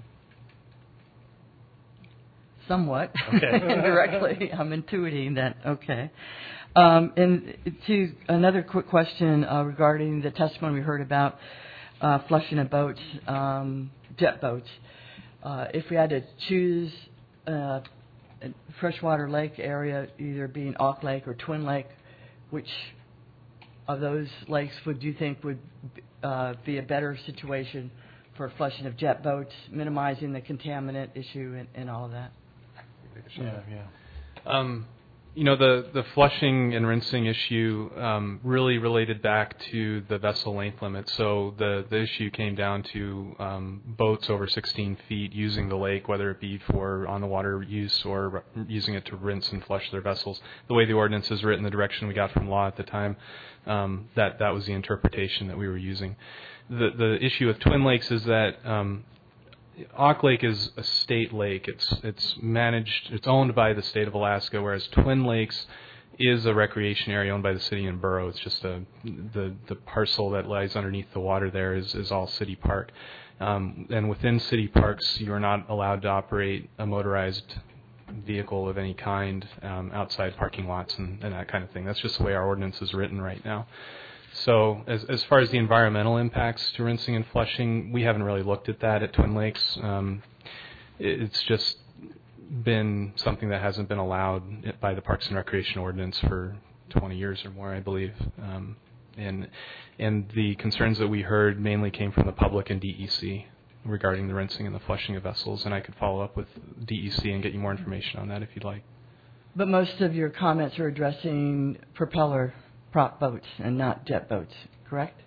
Somewhat. Okay. Indirectly. I'm intuiting that. Okay. Um, and to another quick question uh, regarding the testimony we heard about uh, flushing of boats, um, jet boats. Uh, if we had to choose uh, a freshwater lake area, either being Auk Lake or Twin Lake, which of those lakes would you think would uh, be a better situation for flushing of jet boats, minimizing the contaminant issue and, and all of that? Yeah, yeah. Um, you know, the, the flushing and rinsing issue um, really related back to the vessel length limit. So the, the issue came down to um, boats over sixteen feet using the lake, whether it be for on-the-water use or using it to rinse and flush their vessels. The way the ordinance is written, the direction we got from law at the time, um, that, that was the interpretation that we were using. The, the issue with Twin Lakes is that um, Auk Lake is a state lake. It's it's managed, it's owned by the state of Alaska, whereas Twin Lakes is a recreation area owned by the city and borough. It's just a, the the parcel that lies underneath the water there is, is all city park. Um, and within city parks, you are not allowed to operate a motorized vehicle of any kind um, outside parking lots and, and that kind of thing. That's just the way our ordinance is written right now. So as, as far as the environmental impacts to rinsing and flushing, we haven't really looked at that at Twin Lakes. Um, it, it's just been something that hasn't been allowed by the Parks and Recreation Ordinance for twenty years or more, I believe. Um, and and the concerns that we heard mainly came from the public and D E C regarding the rinsing and the flushing of vessels, and I could follow up with D E C and get you more information on that if you'd like. But most of your comments are addressing propeller prop boats and not jet boats, correct?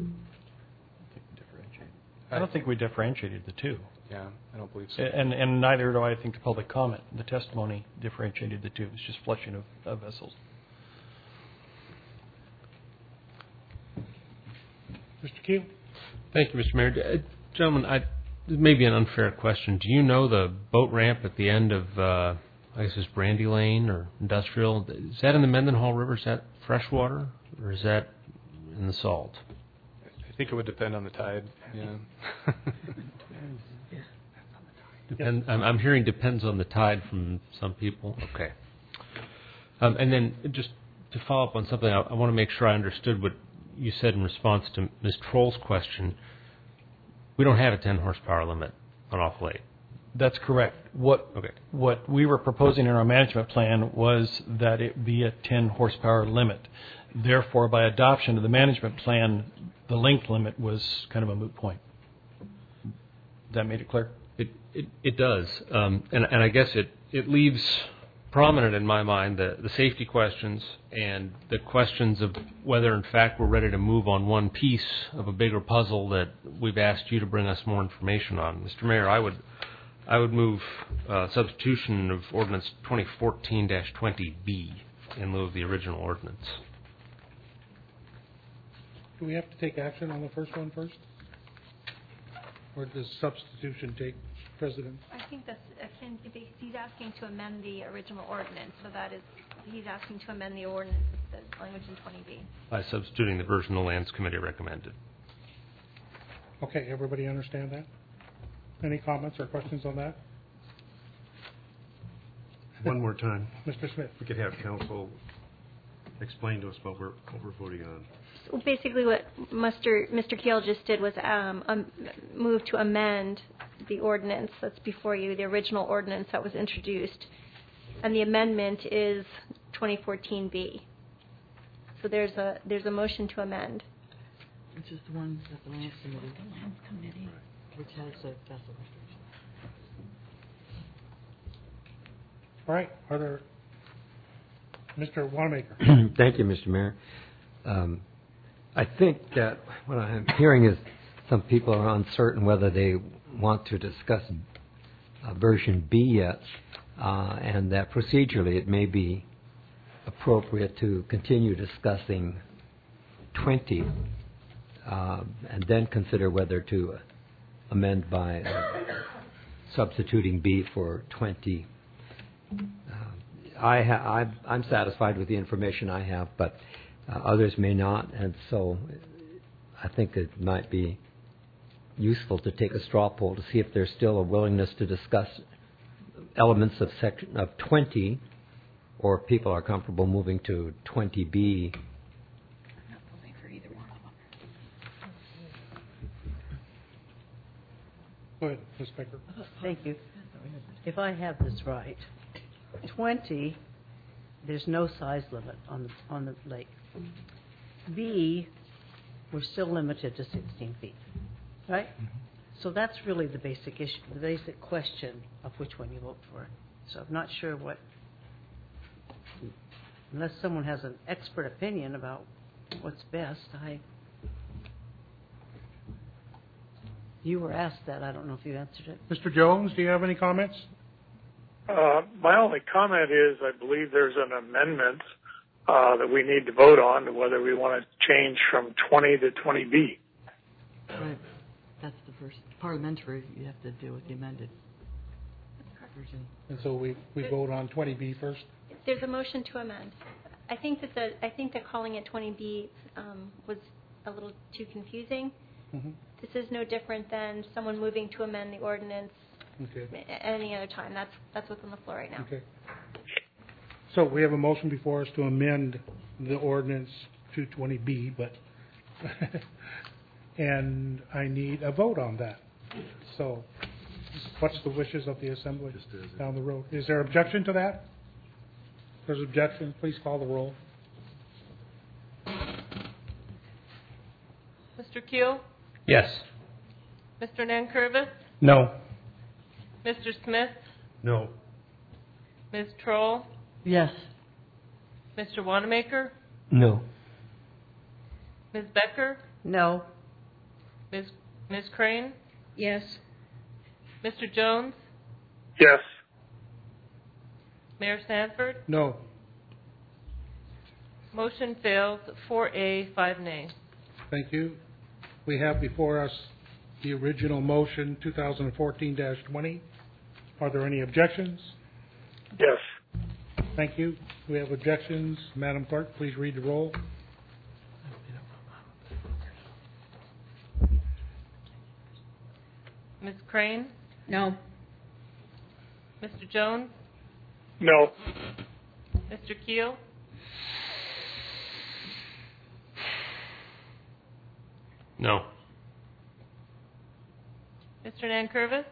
I don't think we differentiated the two. Yeah, I don't believe so. And and neither do I think the public comment. The testimony differentiated the two. It's just flushing of, of vessels. Mister Keel? Thank you, Mister Mayor. Uh, gentlemen, I, this may be an unfair question. Do you know the boat ramp at the end of, uh, I guess it's Brandy Lane or Industrial? Is that in the Mendenhall River? Is that freshwater, or is that in the salt? I think it would depend on the tide. Yeah. Depend, I'm, I'm hearing depends on the tide from some people. Okay. Um, and then just to follow up on something, I, I want to make sure I understood what you said in response to Miz Troll's question. We don't have a ten horsepower limit on Off Lake. That's correct. What okay. what we were proposing in our management plan was that it be a ten horsepower limit. Therefore, by adoption of the management plan, the length limit was kind of a moot point. That made it clear? It it, it does, um, and and I guess it, it leaves prominent in my mind the, the safety questions and the questions of whether in fact we're ready to move on one piece of a bigger puzzle that we've asked you to bring us more information on. Mister Mayor, I would I would move uh, substitution of ordinance twenty fourteen dash twenty B in lieu of the original ordinance. Do we have to take action on the first one first? Or does substitution take precedence? I think that's akin, he's asking to amend the original ordinance, so that is, he's asking to amend the ordinance, the language in twenty B. By substituting the version the Lands Committee recommended. Okay, everybody understand that? Any comments or questions on that? One more time. Mister Smith. We could have council explain to us what we're, what we're voting on. So basically what Mister Mister Keel just did was um, um, move to amend the ordinance that's before you, the original ordinance that was introduced. And the amendment is twenty fourteen B. So there's a there's a motion to amend. Which is the one that the Lands Committee, the Lands Committee, which has a vessel restriction. All right. Are there, Mister Wanamaker? Thank you, Mister Mayor. Um, I think that what I'm hearing is some people are uncertain whether they want to discuss uh, version B yet, uh, and that procedurally it may be appropriate to continue discussing twenty uh, and then consider whether to amend by uh, substituting B for twenty. Uh, I ha- I, I'm satisfied with the information I have, but uh, others may not, and so I think it might be useful to take a straw poll to see if there's still a willingness to discuss elements of section of twenty, or if people are comfortable moving to twenty B. I'm not voting for either one of them. Go ahead, Miz Becker. Thank you. If I have this right, twenty, there's no size limit on the, on the lake. B, we're still limited to sixteen feet, right? Mm-hmm. So that's really the basic issue, the basic question of which one you vote for. So I'm not sure what, unless someone has an expert opinion about what's best, I, you were asked that. I don't know if you answered it. Mister Jones, do you have any comments? Uh, my only comment is I believe there's an amendment uh, that we need to vote on to whether we want to change from twenty to twenty B. Right. That's the first parliamentary. You have to deal with the amended version. And so we, we vote on twenty B first? There's a motion to amend. I think that the I think that calling it twenty B um, was a little too confusing. Mm-hmm. This is no different than someone moving to amend the ordinance Okay. at any other time. That's that's what's on the floor right now. Okay. So we have a motion before us to amend the ordinance two twenty B, but and I need a vote on that. So what's the wishes of the assembly down the road? Is there objection to that? If there's objection, please call the roll. Mister Keel? Yes. Mister Nankervis? No. Mister Smith? No. Miz Troll? Yes. Mister Wanamaker? No. Miz Becker? No. Miz Miz Crane? Yes. Mister Jones? Yes. Mayor Sanford? No. Motion fails, four A, five nay. Thank you. We have before us the original motion, two thousand fourteen dash twenty. Are there any objections? Yes. Thank you. We have objections. Madam Clerk, please read the roll. Miz Crane? No. Mister Jones? No. Mister Keel? No. Mister Nankervis?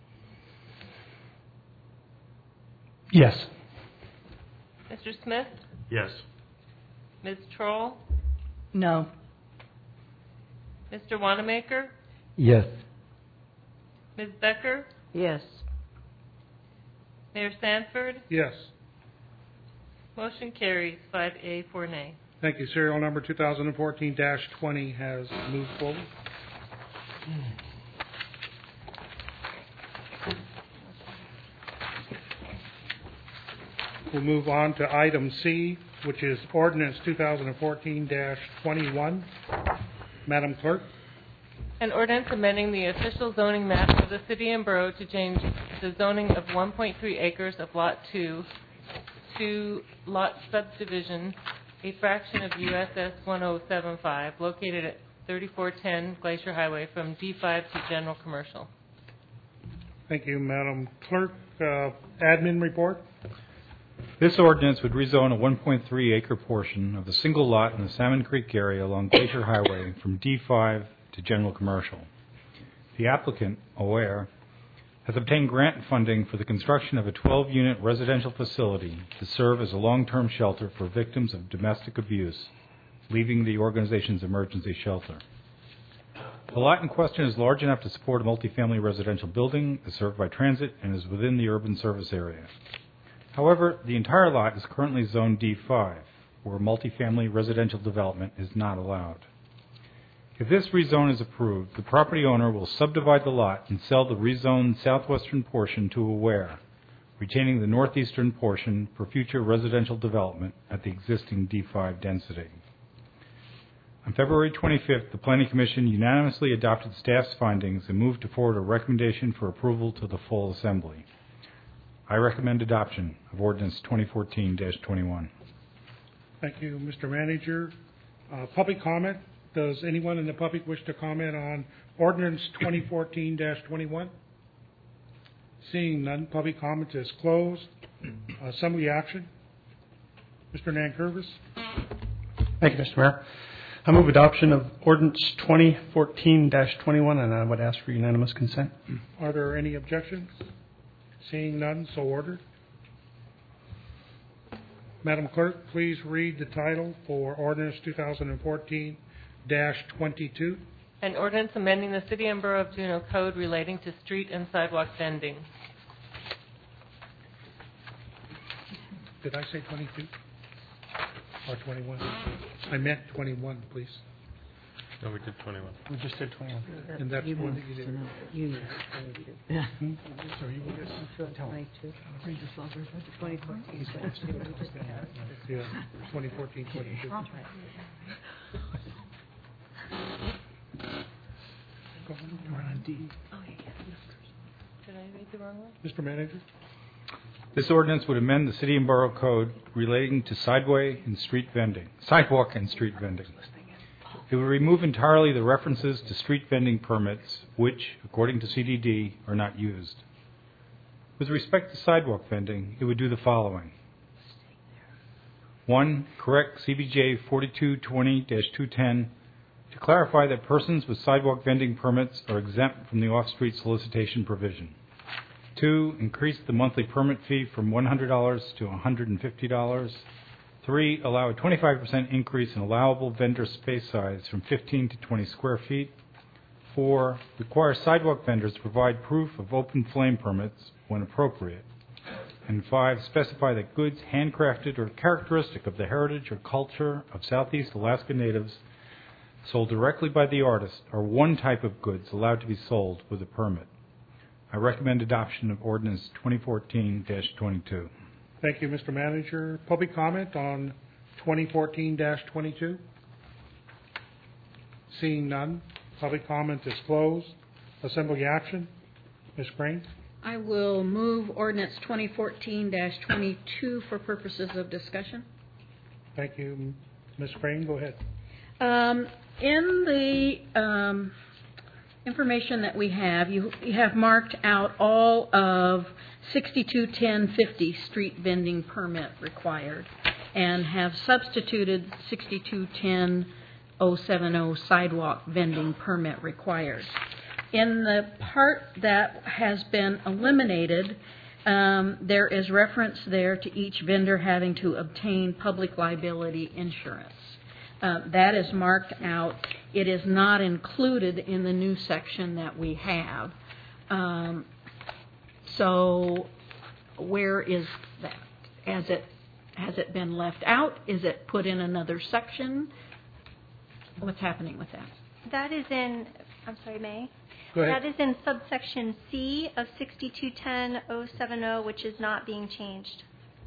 Yes. Mister Smith? Yes. Miz Troll? No. Mister Wanamaker? Yes. Miz Becker? Yes. Mayor Sanford? Yes. Motion carries, five A, four nay. Thank you. Serial number two thousand fourteen dash twenty has moved forward. We'll move on to item C, which is ordinance two thousand fourteen dash twenty-one. Madam Clerk? An ordinance amending the official zoning map of the city and borough to change the zoning of one point three acres of Lot two to Lot Subdivision, a fraction of U S S one oh seven five, located at thirty-four ten Glacier Highway, from D five to general commercial. Thank you, Madam Clerk. Uh, admin report? This ordinance would rezone a one point three acre portion of the single lot in the Salmon Creek area along Glacier Highway from D five to general commercial. The applicant, Aware, has obtained grant funding for the construction of a twelve unit residential facility to serve as a long-term shelter for victims of domestic abuse, leaving the organization's emergency shelter. The lot in question is large enough to support a multifamily residential building, is served by transit, and is within the urban service area. However, the entire lot is currently zoned D five, where multifamily residential development is not allowed. If this rezone is approved, the property owner will subdivide the lot and sell the rezoned southwestern portion to Aware, retaining the northeastern portion for future residential development at the existing D five density. On February twenty-fifth, the Planning Commission unanimously adopted staff's findings and moved to forward a recommendation for approval to the full Assembly. I recommend adoption of Ordinance twenty fourteen dash twenty-one. Thank you, Mister Manager. Uh, public comment? Does anyone in the public wish to comment on Ordinance twenty fourteen dash twenty-one? Seeing none, public comment is closed. Assembly action. Mister Nankervis. Thank you, Mister Mayor. I move adoption of Ordinance twenty fourteen dash twenty-one, and I would ask for unanimous consent. Are there any objections? Seeing none, so ordered. Madam Clerk, please read the title for Ordinance two thousand fourteen dash twenty-two. An ordinance amending the City and Borough of Juneau Code relating to street and sidewalk vending. Did I say twenty-two? Or twenty-one? I meant twenty-one, please. No, we did twenty-one. We just did twenty-one. And that's one that you did. You Yeah. Hmm? Sorry, you were just twenty-two. twenty fourteen. Yeah, twenty fourteen, twenty-two. We're on D. Did I read the wrong one? Mister Manager? This ordinance would amend the City and Borough Code relating to sideway and street vending, sidewalk and street vending. It would remove entirely the references to street vending permits, which, according to C D D, are not used. With respect to sidewalk vending, it would do the following. One, correct C B J forty-two twenty dash two ten to clarify that persons with sidewalk vending permits are exempt from the off-street solicitation provision. Two, increase the monthly permit fee from one hundred dollars to one hundred fifty dollars. Three, allow a twenty-five percent increase in allowable vendor space size from fifteen to twenty square feet. Four, require sidewalk vendors to provide proof of open flame permits when appropriate. And five, specify that goods handcrafted or characteristic of the heritage or culture of Southeast Alaska Natives sold directly by the artist are one type of goods allowed to be sold with a permit. I recommend adoption of Ordinance twenty fourteen dash twenty-two. Thank you, Mister Manager. Public comment on twenty fourteen dash twenty-two? Seeing none, public comment is closed. Assembly action. Miz Crane? I will move ordinance twenty fourteen dash twenty-two for purposes of discussion. Thank you, Miz Crane. Go ahead. Um, in the um, information that we have, you, you have marked out all of sixty-two ten fifty street vending permit required and have substituted sixty-two ten oh seventy sidewalk vending permit required. In the part that has been eliminated, um, there is reference there to each vendor having to obtain public liability insurance. Uh, that is marked out. It is not included in the new section that we have. Um, so where is that? Has it, has it been left out? Is it put in another section? What's happening with that? That is in, I'm sorry, May? Go ahead. That is in subsection C of sixty-two ten oh seventy, which is not being changed.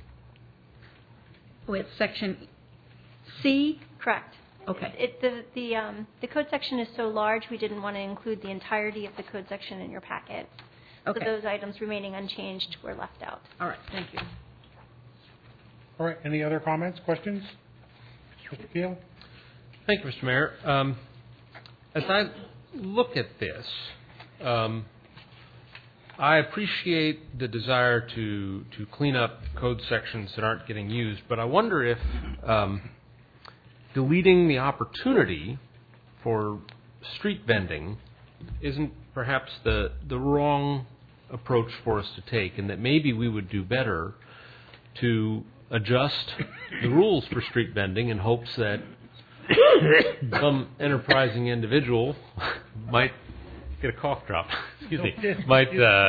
Oh, it's section C? Correct. Okay. It, the the um, the code section is so large, we didn't want to include the entirety of the code section in your packet. Okay. So those items remaining unchanged were left out. All right. Thank you. All right. Any other comments, questions? Mister Keel? Thank you, Mister Mayor. Um, as I look at this, um, I appreciate the desire to to clean up code sections that aren't getting used, but I wonder if um, deleting the opportunity for street vending isn't perhaps the the wrong approach for us to take, and that maybe we would do better to adjust the rules for street vending in hopes that some enterprising individual might get a cough drop. Excuse me. Might uh,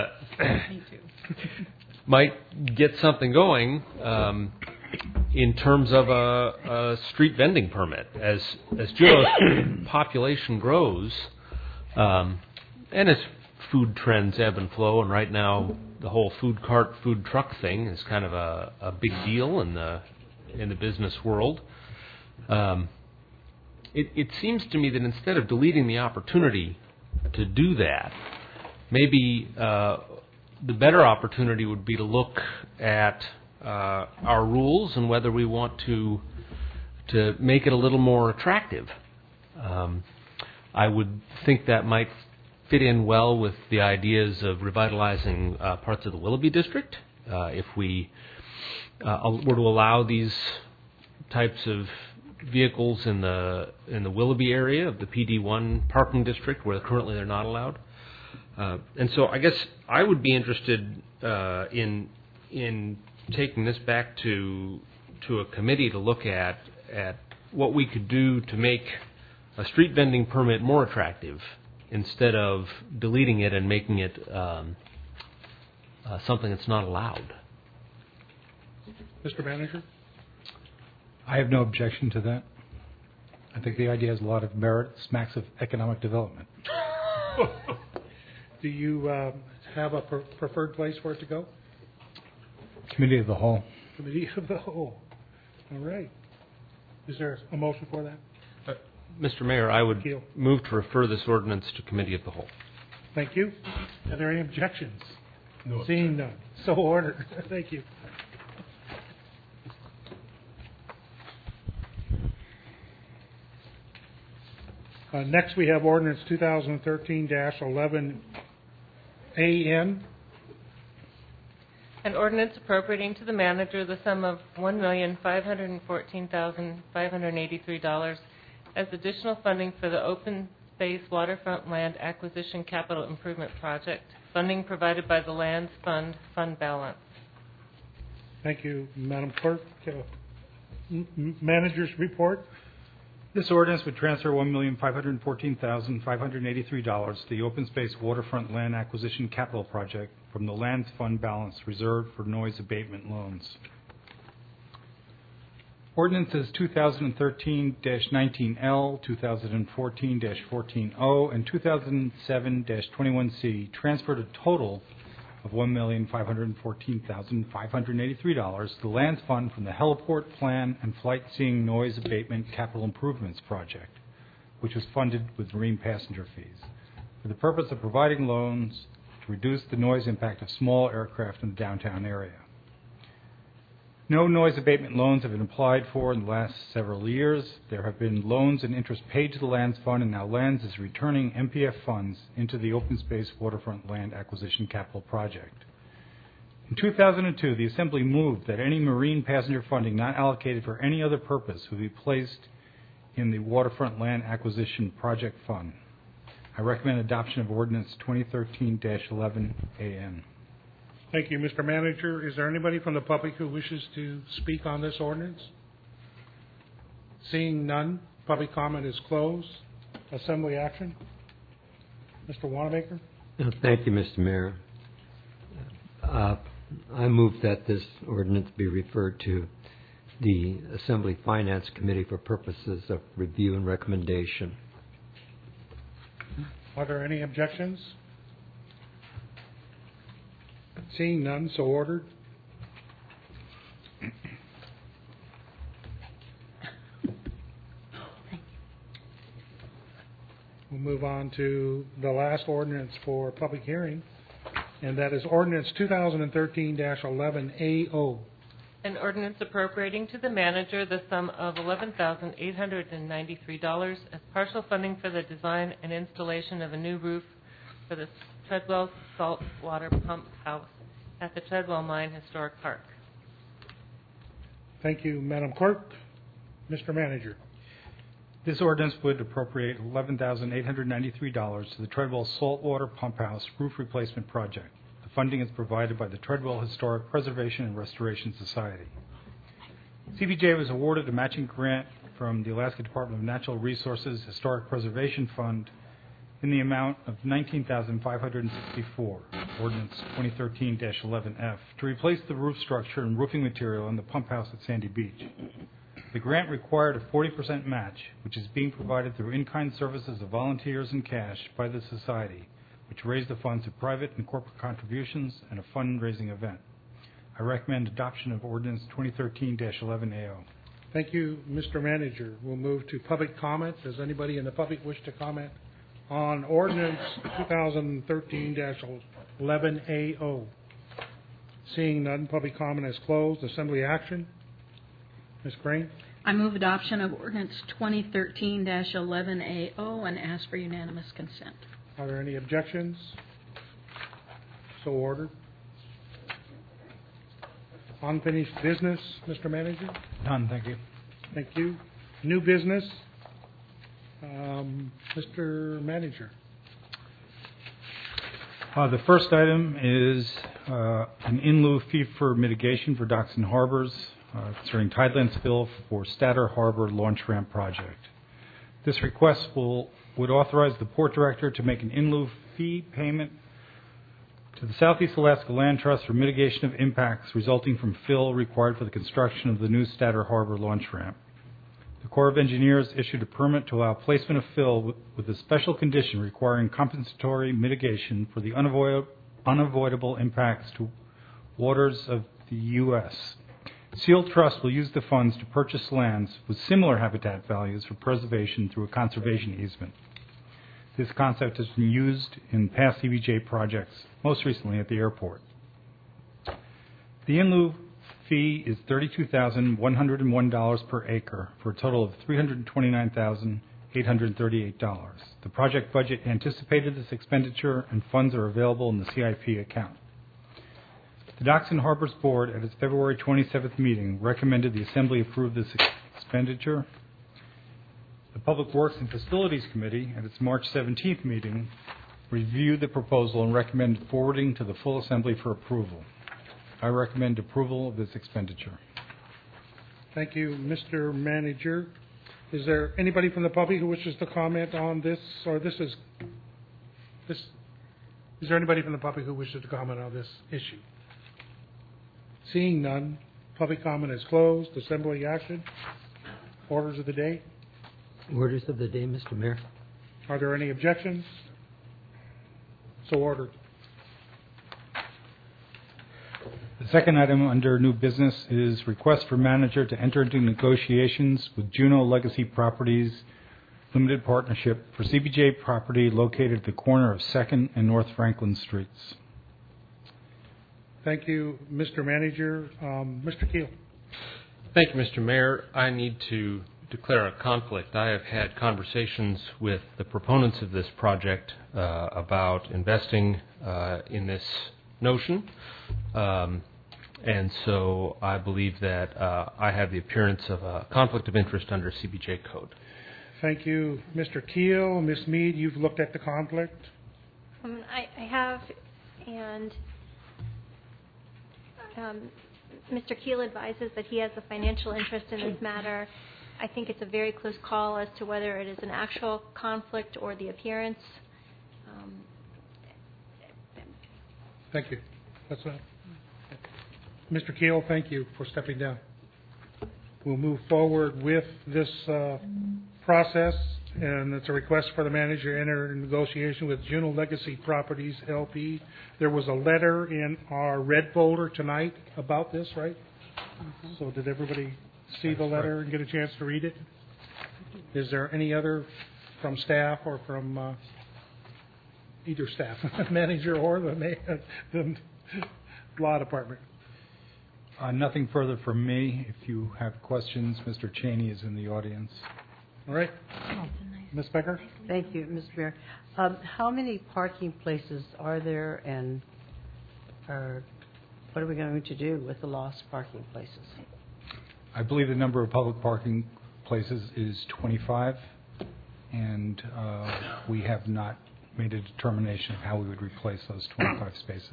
might get something going um, in terms of a, a street vending permit. As as Juneau's population grows, um, and as food trends ebb and flow, and right now the whole food cart, food truck thing is kind of a, a big deal in the in the business world. Um, It, it seems to me that instead of deleting the opportunity to do that, maybe uh, the better opportunity would be to look at uh, our rules and whether we want to to make it a little more attractive. Um, I would think that might fit in well with the ideas of revitalizing uh, parts of the Willoughby district. Uh, if we uh, were to allow these types of vehicles in the in the Willoughby area of the P D one parking district, where currently they're not allowed. Uh, and so I guess I would be interested uh, in in taking this back to to a committee to look at at what we could do to make a street vending permit more attractive, instead of deleting it and making it um, uh, something that's not allowed. Mister Manager? I have no objection to that. I think the idea has a lot of merit, smacks of economic development. Do you um, have a pre- preferred place for it to go? Committee of the Whole. Committee of the Whole. All right. Is there a motion for that? Uh, Mister Mayor, I would Keel. move to refer this ordinance to Committee of the Whole. Thank you. Are there any objections? No. Seeing none. So ordered. Thank you. Uh, next, we have ordinance twenty thirteen dash eleven A N. An ordinance appropriating to the manager the sum of one million five hundred fourteen thousand five hundred eighty-three dollars as additional funding for the open space waterfront land acquisition capital improvement project, funding provided by the Lands Fund fund balance. Thank you, Madam Clerk. Uh, m- Manager's report. This ordinance would transfer one million five hundred fourteen thousand five hundred eighty-three dollars to the Open Space Waterfront Land Acquisition Capital Project from the Lands Fund balance reserved for noise abatement loans. Ordinances two thousand thirteen dash nineteen L, two thousand fourteen dash fourteen O, and two thousand seven dash twenty-one C transferred a total of one million five hundred fourteen thousand five hundred eighty-three dollars to the Lands Fund from the Heliport Plan and Flight Seeing Noise Abatement Capital Improvements Project, which was funded with marine passenger fees, for the purpose of providing loans to reduce the noise impact of small aircraft in the downtown area. No noise abatement loans have been applied for in the last several years. There have been loans and interest paid to the Lands Fund, and now Lands is returning M P F funds into the Open Space Waterfront Land Acquisition Capital Project. In two thousand two, the Assembly moved that any marine passenger funding not allocated for any other purpose would be placed in the Waterfront Land Acquisition Project Fund. I recommend adoption of Ordinance twenty thirteen dash eleven A N. Thank you, Mister Manager. Is there anybody from the public who wishes to speak on this ordinance? Seeing none, public comment is closed. Assembly action. Mister Wanamaker. Uh, Thank you, Mister Mayor. Uh, I move that this ordinance be referred to the Assembly Finance Committee for purposes of review and recommendation. Are there any objections? Seeing none, so ordered. We'll move on to the last ordinance for public hearing, and that is Ordinance two thousand thirteen dash eleven A O. An ordinance appropriating to the manager the sum of eleven thousand eight hundred ninety-three dollars as partial funding for the design and installation of a new roof for the Treadwell Salt Water Pump House at the Treadwell Mine Historic Park. Thank you, Madam Clerk. Mister Manager. This ordinance would appropriate eleven thousand eight hundred ninety-three dollars to the Treadwell Saltwater Pump House Roof Replacement Project. The funding is provided by the Treadwell Historic Preservation and Restoration Society. C B J was awarded a matching grant from the Alaska Department of Natural Resources Historic Preservation Fund in the amount of nineteen thousand five hundred sixty-four dollars, Ordinance twenty thirteen dash eleven F, to replace the roof structure and roofing material in the pump house at Sandy Beach. The grant required a forty percent match, which is being provided through in-kind services of volunteers and cash by the Society, which raised the funds through private and corporate contributions and a fundraising event. I recommend adoption of Ordinance twenty thirteen dash eleven A O. Thank you, Mister Manager. We'll move to public comment. Does anybody in the public wish to comment on Ordinance two thousand thirteen dash eleven A O? Seeing none, public comment is closed. Assembly action. Miz Crane. I move adoption of Ordinance twenty thirteen dash eleven A O and ask for unanimous consent. Are there any objections? So ordered. Unfinished business, Mister Manager? None, thank you. Thank you. New business, um, Mister Manager. Uh, the first item is uh, an in lieu fee for mitigation for docks and harbors uh, concerning tidelands fill for Statter Harbor Launch Ramp Project. This request will would authorize the Port Director to make an in lieu fee payment to the Southeast Alaska Land Trust for mitigation of impacts resulting from fill required for the construction of the new Statter Harbor Launch Ramp. The Corps of Engineers issued a permit to allow placement of fill with, with a special condition requiring compensatory mitigation for the unavoid, unavoidable impacts to waters of the U S Seal Trust will use the funds to purchase lands with similar habitat values for preservation through a conservation easement. This concept has been used in past C B J projects, most recently at the airport. The in lieu fee is thirty-two thousand one hundred one dollars per acre for a total of three hundred twenty-nine thousand eight hundred thirty-eight dollars. The project budget anticipated this expenditure and funds are available in the C I P account. The Docks and Harbors Board, at its February twenty-seventh meeting, recommended the Assembly approve this expenditure. The Public Works and Facilities Committee, at its March seventeenth meeting, reviewed the proposal and recommended forwarding to the full Assembly for approval. I recommend approval of this expenditure. Thank you, Mister Manager. Is there anybody from the public who wishes to comment on this, or this is this? Is there anybody from the public who wishes to comment on this issue? Seeing none, public comment is closed. Assembly action. Orders of the day. Orders of the day, Mister Mayor. Are there any objections? So ordered. The second item under new business is request for manager to enter into negotiations with Juneau Legacy Properties Limited Partnership for C B J property located at the corner of second and North Franklin Streets. Thank you, Mister Manager. Um, Mister Keel. Thank you, Mister Mayor. I need to declare a conflict. I have had conversations with the proponents of this project uh, about investing uh, in this notion. Um, and so I believe that uh, I have the appearance of a conflict of interest under C B J code. Thank you, Mister Keel. Miz Mead, you've looked at the conflict? Um, I, I have, and um, Mister Keel advises that he has a financial interest in this matter. I think it's a very close call as to whether it is an actual conflict or the appearance. Um, Thank you. That's all. Mister Keel, thank you for stepping down. We'll move forward with this uh, process, and it's a request for the manager to enter in negotiation with Juneau Legacy Properties, L P. There was a letter in our red folder tonight about this, right? Mm-hmm. So did everybody see the letter and get a chance to read it? Is there any other from staff or from uh, either staff, manager or the, the law department? Uh, nothing further from me. If you have questions, Mister Cheney is in the audience. All right. Miz Becker? Thank you, Mister Mayor. Um, how many parking places are there, and are, what are we going to do with the lost parking places? I believe the number of public parking places is twenty-five, and uh, we have not made a determination of how we would replace those twenty-five spaces.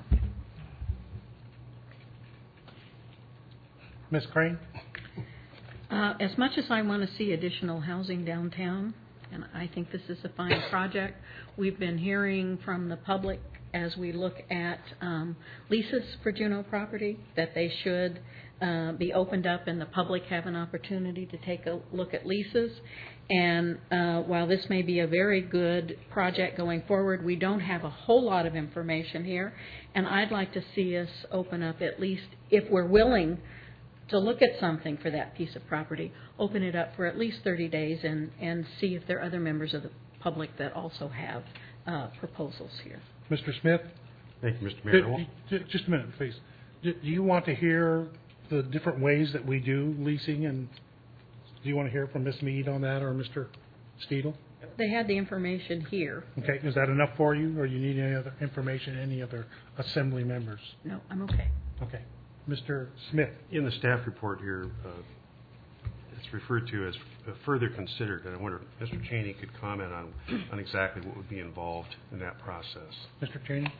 Miz Crane? Uh, as much as I want to see additional housing downtown, and I think this is a fine project, we've been hearing from the public as we look at um, leases for Juneau property that they should uh, be opened up and the public have an opportunity to take a look at leases. And uh, while this may be a very good project going forward, we don't have a whole lot of information here, and I'd like to see us open up, at least if we're willing to look at something for that piece of property, open it up for at least thirty days and, and see if there are other members of the public that also have uh, proposals here. Mister Smith? Thank you, Mister Mayor. Just, just a minute, please. Do you want to hear the different ways that we do leasing, and do you want to hear from Miz Mead on that, or Mister Steedle? They had the information here. Okay, is that enough for you, or you need any other information, any other assembly members? No, I'm okay. Okay. Mister Smith. In the staff report here, uh, it's referred to as uh, further considered, and I wonder if Mister Cheney could comment on, on exactly what would be involved in that process. Mister Cheney?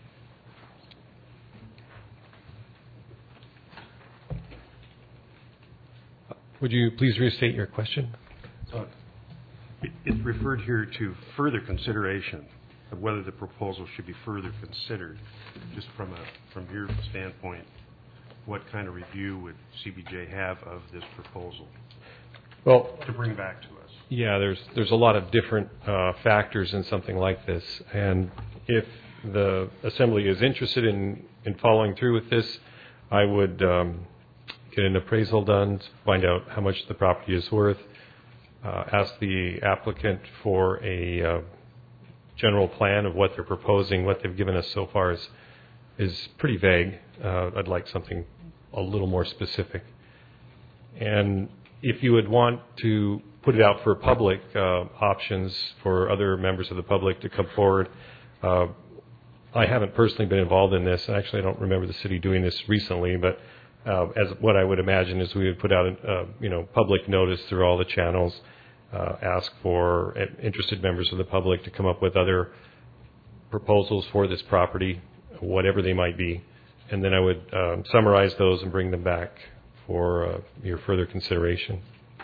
Would you please restate your question? Uh, it, it's referred here to further consideration of whether the proposal should be further considered. Just from a from your standpoint, what kind of review would C B J have of this proposal? Well, to bring back to us. Yeah, there's there's a lot of different uh, factors in something like this, and if the Assembly is interested in, in following through with this, I would um, get an appraisal done, find out how much the property is worth, uh, ask the applicant for a uh, general plan of what they're proposing. What they've given us so far is is pretty vague. Uh, I'd like something a little more specific. And if you would want to put it out for public uh, options for other members of the public to come forward, uh, I haven't personally been involved in this. Actually, I don't remember the city doing this recently, but uh, as what I would imagine is we would put out, a, uh, you know, public notice through all the channels, uh, ask for interested members of the public to come up with other proposals for this property, whatever they might be, and then I would um, summarize those and bring them back for uh, your further consideration.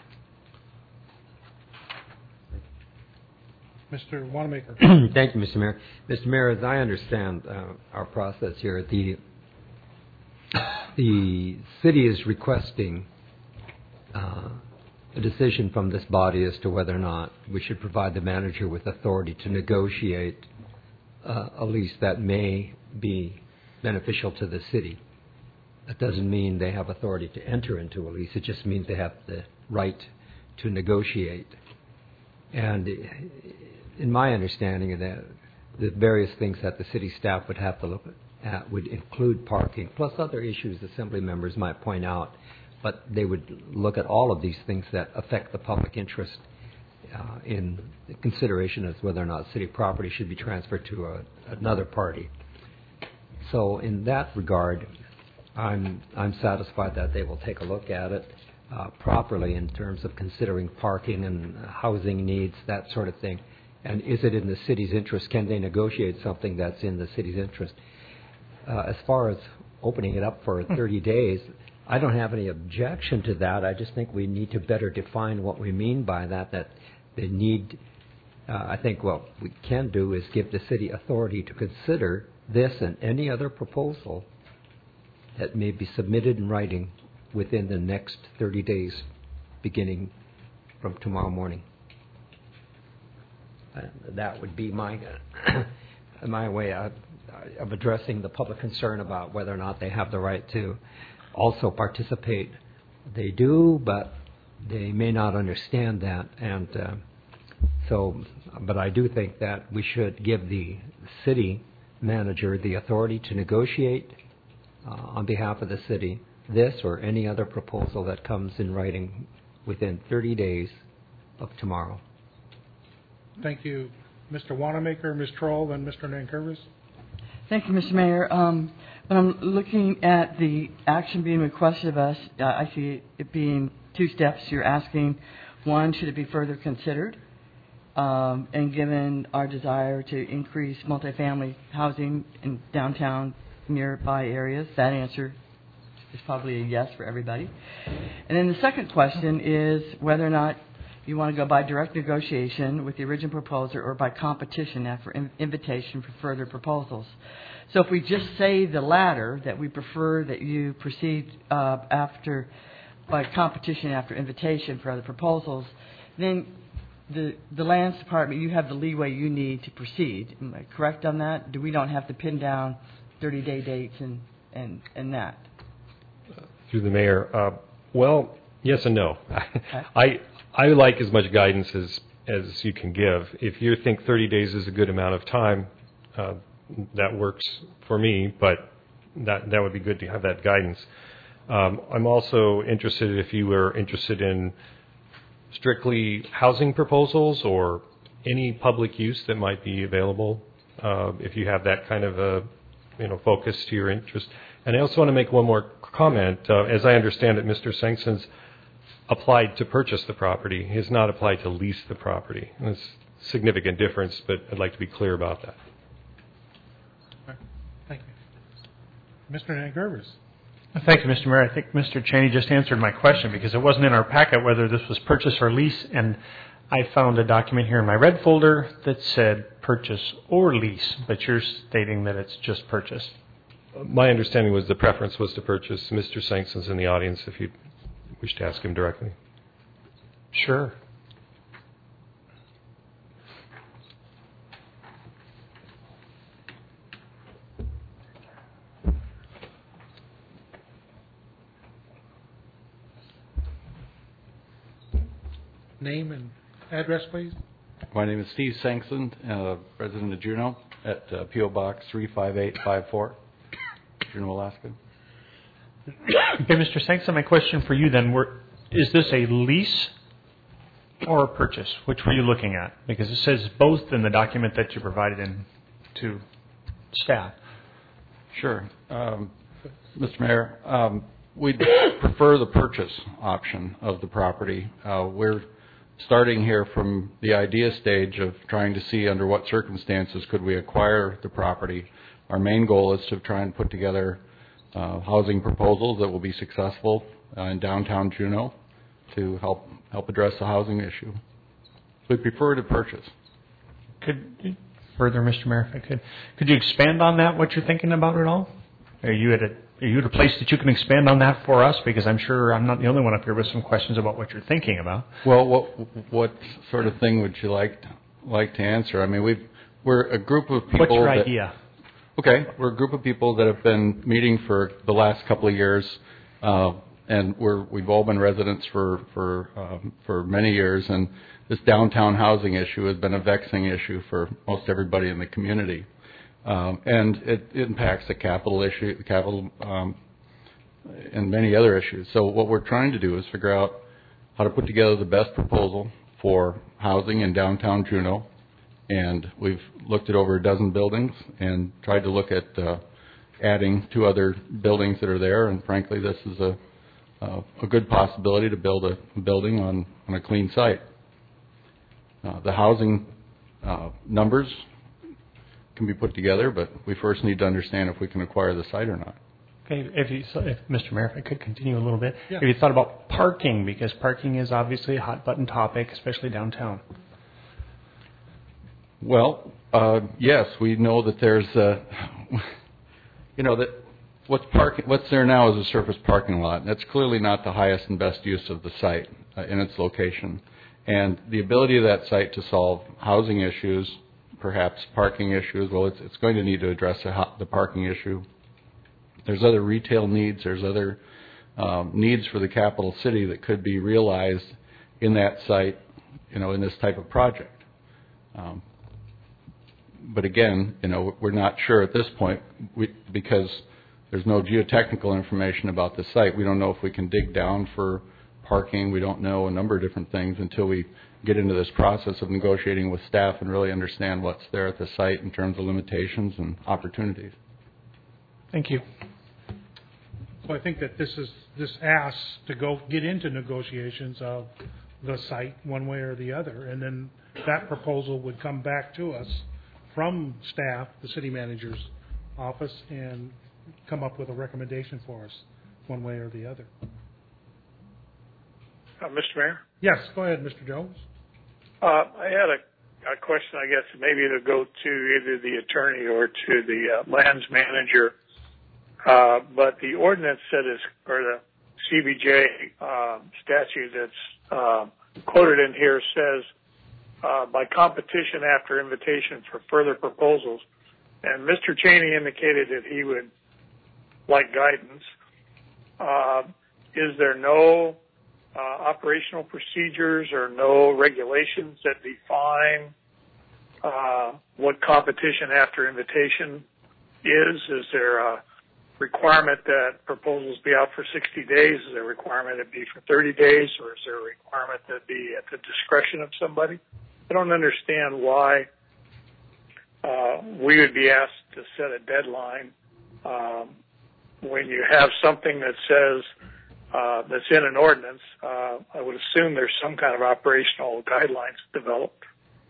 Mister Wanamaker. Thank you, Mister Mayor. Mister Mayor, as I understand uh, our process here, the the city is requesting uh, a decision from this body as to whether or not we should provide the manager with authority to negotiate uh, a lease that may be beneficial to the city. That doesn't mean they have authority to enter into a lease. It just means they have the right to negotiate. And in my understanding of that, the various things that the city staff would have to look at would include parking, plus other issues assembly members might point out, but they would look at all of these things that affect the public interest uh, in consideration as whether or not city property should be transferred to a, another party. So in that regard, I'm, I'm satisfied that they will take a look at it uh, properly in terms of considering parking and housing needs, that sort of thing. And is it in the city's interest? Can they negotiate something that's in the city's interest? Uh, as far as opening it up for thirty days, I don't have any objection to that. I just think we need to better define what we mean by that, that they need, uh, I think what we can do is give the city authority to consider this and any other proposal that may be submitted in writing within the next thirty days, beginning from tomorrow morning. Uh, that would be my my way of, of addressing the public concern about whether or not they have the right to also participate. They do, but they may not understand that, and uh, so. But I do think that we should give the city manager the authority to negotiate uh, on behalf of the city this or any other proposal that comes in writing within thirty days of tomorrow. Thank you, Mister Wanamaker, Miz Troll, and Mister Nankervis. Thank you, Mister Mayor. Um, when I'm looking at the action being requested of us, uh, I see it being two steps. You're asking, one, should it be further considered? Um, and given our desire to increase multifamily housing in downtown nearby areas, that answer is probably a yes for everybody. And then the second question is whether or not you want to go by direct negotiation with the original proposer or by competition after in- invitation for further proposals. So if we just say the latter, that we prefer that you proceed uh, after by competition after invitation for other proposals, then the the lands department, you have the leeway you need to proceed. Am I correct on that? Do we don't have to pin down thirty-day dates and, and, and that? Through the mayor, uh, well, yes and no. I I like as much guidance as as you can give. If you think thirty days is a good amount of time, uh, that works for me. But that that would be good to have that guidance. Um, I'm also interested if you were interested in strictly housing proposals or any public use that might be available. Uh, if you have that kind of a you know focus to your interest. And I also want to make one more comment. Uh, as I understand it, Mister Sangson's applied to purchase the property. He has not applied to lease the property. That's a significant difference, but I'd like to be clear about that. Thank you. Mister Nankervis. Thank you, Mister Mayor. I think Mister Cheney just answered my question because it wasn't in our packet whether this was purchase or lease, and I found a document here in my red folder that said purchase or lease, but you're stating that it's just purchase. My understanding was the preference was to purchase. Mister Sangson's in the audience if you wish to ask him directly. Sure. Name and address, please. My name is Steve Sankson, uh, resident of Juneau, at uh, P O Box three five eight five four, Juneau, Alaska. Okay, Mister Sankson, my question for you then, were, is this a lease or a purchase? Which were you looking at? Because it says both in the document that you provided in to staff. Sure. Um, Mister Mayor, um, we'd prefer the purchase option of the property. Uh, we're starting here from the idea stage of trying to see under what circumstances could we acquire the property. Our main goal is to try and put together uh, housing proposals that will be successful uh, in downtown Juneau to help help address the housing issue. We prefer to purchase. Could further, Mister Mayor, if I could, could you expand on that? What you're thinking about at all? Are you at a are you at a place that you can expand on that for us? Because I'm sure I'm not the only one up here with some questions about what you're thinking about. Well, what what sort of thing would you like like to answer? I mean, we've we're a group of people. What's your that, idea? Okay, we're a group of people that have been meeting for the last couple of years, uh, and we're we've all been residents for for um, for many years, and this downtown housing issue has been a vexing issue for most everybody in the community. Um, and it impacts the capital issue, the capital, um, and many other issues. So what we're trying to do is figure out how to put together the best proposal for housing in downtown Juneau. And we've looked at over a dozen buildings and tried to look at uh, adding two other buildings that are there. And frankly, this is a uh, a good possibility to build a building on, on a clean site. Uh, the housing uh, numbers can be put together, but we first need to understand if we can acquire the site or not. Okay, if you, so if Mister Mayor, if I could continue a little bit, Yeah. have you thought about parking? Because parking is obviously a hot button topic, especially downtown. Well, uh, yes, we know that there's, uh, you know, that what's parking, what's there now is a surface parking lot. That's clearly not the highest and best use of the site uh, in its location. And the ability of that site to solve housing issues, perhaps parking issues, well, it's, it's going to need to address the, ho- the parking issue. There's other retail needs. There's other um, needs for the capital city that could be realized in that site, you know, in this type of project. Um, but again, you know, we're not sure at this point we, because there's no geotechnical information about the site. We don't know if we can dig down for parking. We don't know a number of different things until we get into this process of negotiating with staff and really understand what's there at the site in terms of limitations and opportunities. Thank you. So I think that this is this asks to go get into negotiations of the site one way or the other, and then that proposal would come back to us from staff, the city manager's office, and come up with a recommendation for us one way or the other. Uh, Mister Mayor? Yes, go ahead, Mister Jones. Uh, I had a, a question, I guess, maybe to go to either the attorney or to the uh, lands manager. Uh, but the ordinance that is, or the C B J uh, statute that's uh, quoted in here says, uh, by competition after invitation for further proposals. And Mister Cheney indicated that he would like guidance. Uh, is there no uh, operational procedures or no regulations that define uh, what competition after invitation is? Is there a requirement that proposals be out for sixty days? Is there a requirement it be for thirty days? Or is there a requirement that it be at the discretion of somebody? I don't understand why uh, we would be asked to set a deadline um, when you have something that says uh, that's in an ordinance. uh, I would assume there's some kind of operational guidelines developed.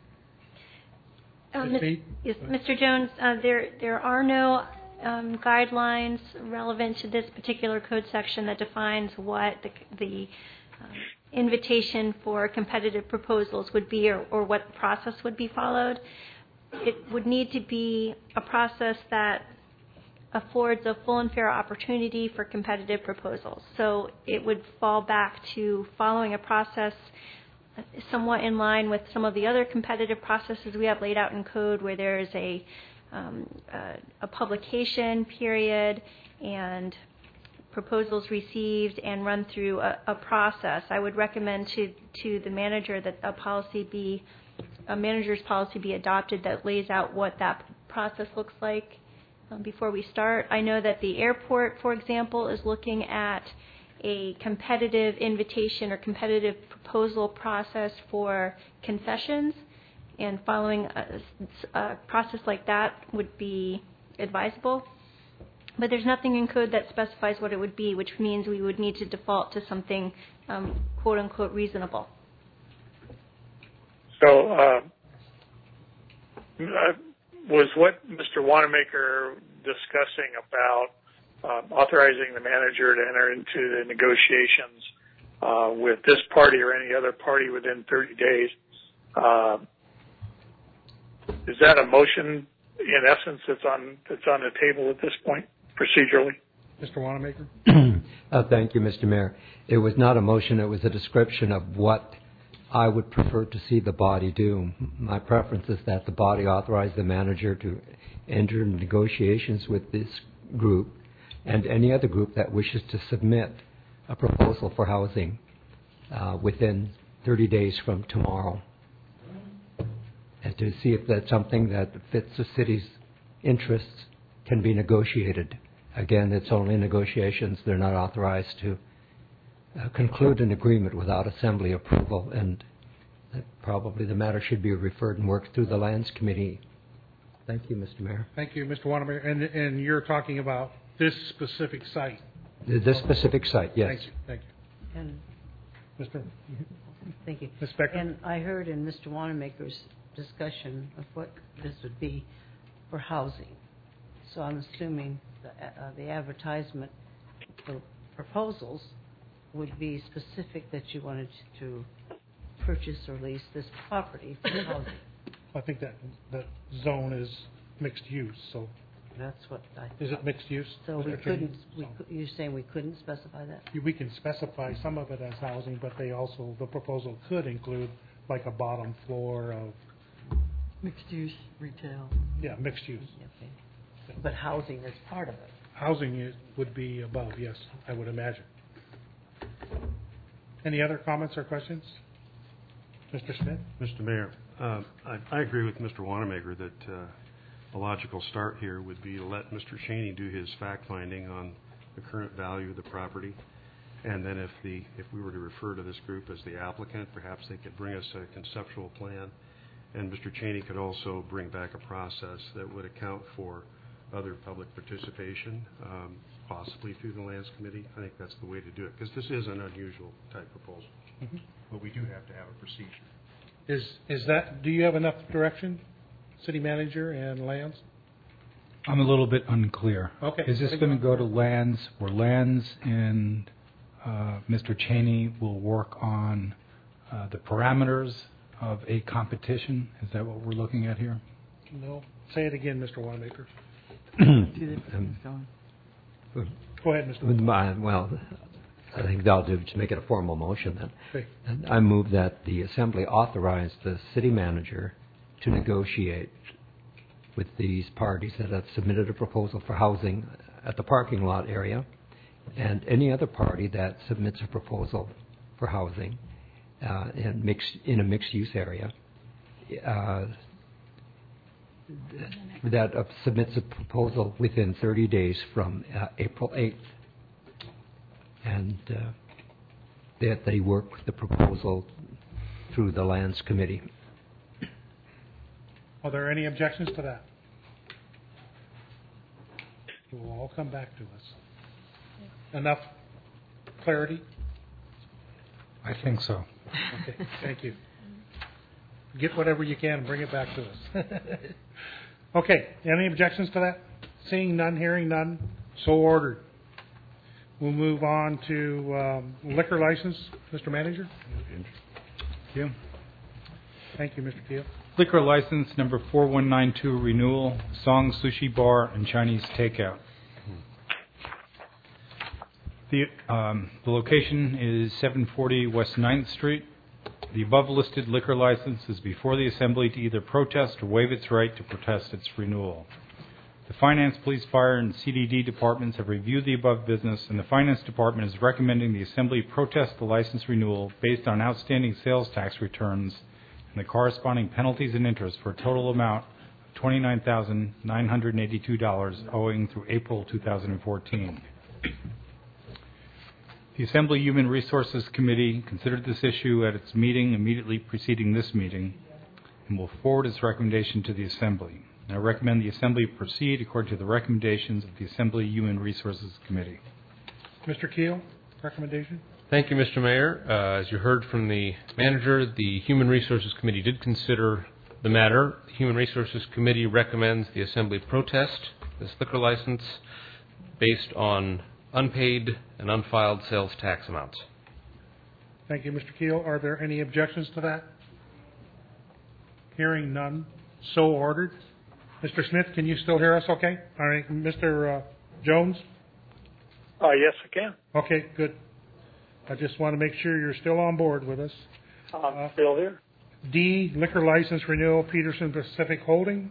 Um, yes, Mister Jones, uh, there there are no um, guidelines relevant to this particular code section that defines what the, the um, invitation for competitive proposals would be, or, or what process would be followed. It would need to be a process that affords a full and fair opportunity for competitive proposals. So it would fall back to following a process somewhat in line with some of the other competitive processes we have laid out in code, where there is a, um, a, a publication period and proposals received and run through a, a process. I would recommend to, to the manager that a policy be, a manager's policy be adopted that lays out what that process looks like um, before we start. I know that the airport, for example, is looking at a competitive invitation or competitive proposal process for concessions, and following a, a process like that would be advisable. But there's nothing in code that specifies what it would be, which means we would need to default to something um, quote unquote reasonable. So, uh, was what Mister Wanamaker discussing about uh, authorizing the manager to enter into the negotiations uh, with this party or any other party within thirty days? Uh, is that a motion, in essence, that's on that's on the table at this point, procedurally? Mister Wanamaker? uh, thank you, Mister Mayor. It was not a motion. It was a description of what I would prefer to see the body do. My preference is that the body authorize the manager to enter negotiations with this group and any other group that wishes to submit a proposal for housing uh, within thirty days from tomorrow, and to see if that's something that fits the city's interests can be negotiated. Again, it's only negotiations. They're not authorized to uh, conclude an agreement without assembly approval, and that probably the matter should be referred and worked through the Lands Committee. Thank you, Mister Mayor. Thank you, Mister Wanamaker. And, and you're talking about this specific site? This specific site, yes. Thank you. Thank you. And Mister Thank you. Miz Becker? And I heard in Mister Wanamaker's discussion of what this would be for housing. So I'm assuming the, uh, the advertisement for proposals would be specific that you wanted to purchase or lease this property for housing. I think that that zone is mixed use, so. That's what I. Is it mixed use? So we Mister couldn't. King? We, cou- you're saying we couldn't specify that? We can specify some of it as housing, but they also, the proposal could include like a bottom floor of, Mixed use retail. yeah, mixed use. Okay. But housing is part of it. Housing is, would be above, yes, I would imagine. Any other comments or questions? Mister Smith? Mister Mayor, uh, I, I agree with Mister Wanamaker that uh, a logical start here would be to let Mister Cheney do his fact-finding on the current value of the property. And then if the if we were to refer to this group as the applicant, perhaps they could bring us a conceptual plan. And Mister Cheney could also bring back a process that would account for other public participation, um, possibly through the Lands Committee. I think that's the way to do it, because this is an unusual type proposal. Mm-hmm. But we do have to have a procedure. Is, is that, do you have enough direction, city manager and Lands? I'm a little bit unclear. Okay. Is this going to go to Lands, or Lands and uh, Mister Cheney will work on uh, the parameters of a competition? Is that what we're looking at here? No. Say it again, Mister Wanamaker. um, Go ahead, Mister Wanamaker. Well, I think that'll do to make it a formal motion then. Okay. And I move that the Assembly authorize the city manager to negotiate with these parties that have submitted a proposal for housing at the parking lot area, and any other party that submits a proposal for housing uh, in, mixed, in a mixed-use area uh, that uh, submits a proposal within thirty days from uh, April eighth, and uh, that they work with the proposal through the Lands Committee. Are there any objections to that? It will all come back to us. Enough clarity? I think so. Okay, thank you. Get whatever you can and bring it back to us. Okay, any objections to that? Seeing none, hearing none, so ordered. We'll move on to um, liquor license. Mister Manager? Thank you. Thank you, Mister Keel. Liquor license number four one nine two renewal, Song Sushi Bar and Chinese Takeout. The, um, the location is seven forty West ninth Street. The above listed liquor license is before the Assembly to either protest or waive its right to protest its renewal. The Finance, Police, Fire, and C D D departments have reviewed the above business, and the Finance Department is recommending the Assembly protest the license renewal based on outstanding sales tax returns and the corresponding penalties and interest for a total amount of twenty-nine thousand nine hundred eighty-two dollars owing through April two thousand fourteen. The Assembly Human Resources Committee considered this issue at its meeting immediately preceding this meeting and will forward its recommendation to the Assembly. And I recommend the Assembly proceed according to the recommendations of the Assembly Human Resources Committee. Mister Keel, recommendation? Thank you, Mister Mayor. Uh, as you heard from the manager, the Human Resources Committee did consider the matter. The Human Resources Committee recommends the Assembly protest this liquor license based on unpaid and unfiled sales tax amounts. Thank you, Mister Keel. Are there any objections to that? Hearing none, so ordered. Mister Smith, can you still hear us okay? All right, Mister Uh, Jones? Uh, yes, I can. Okay, good. I just want to make sure you're still on board with us. I'm Uh, still here. D, liquor license renewal, Peterson Pacific Holding.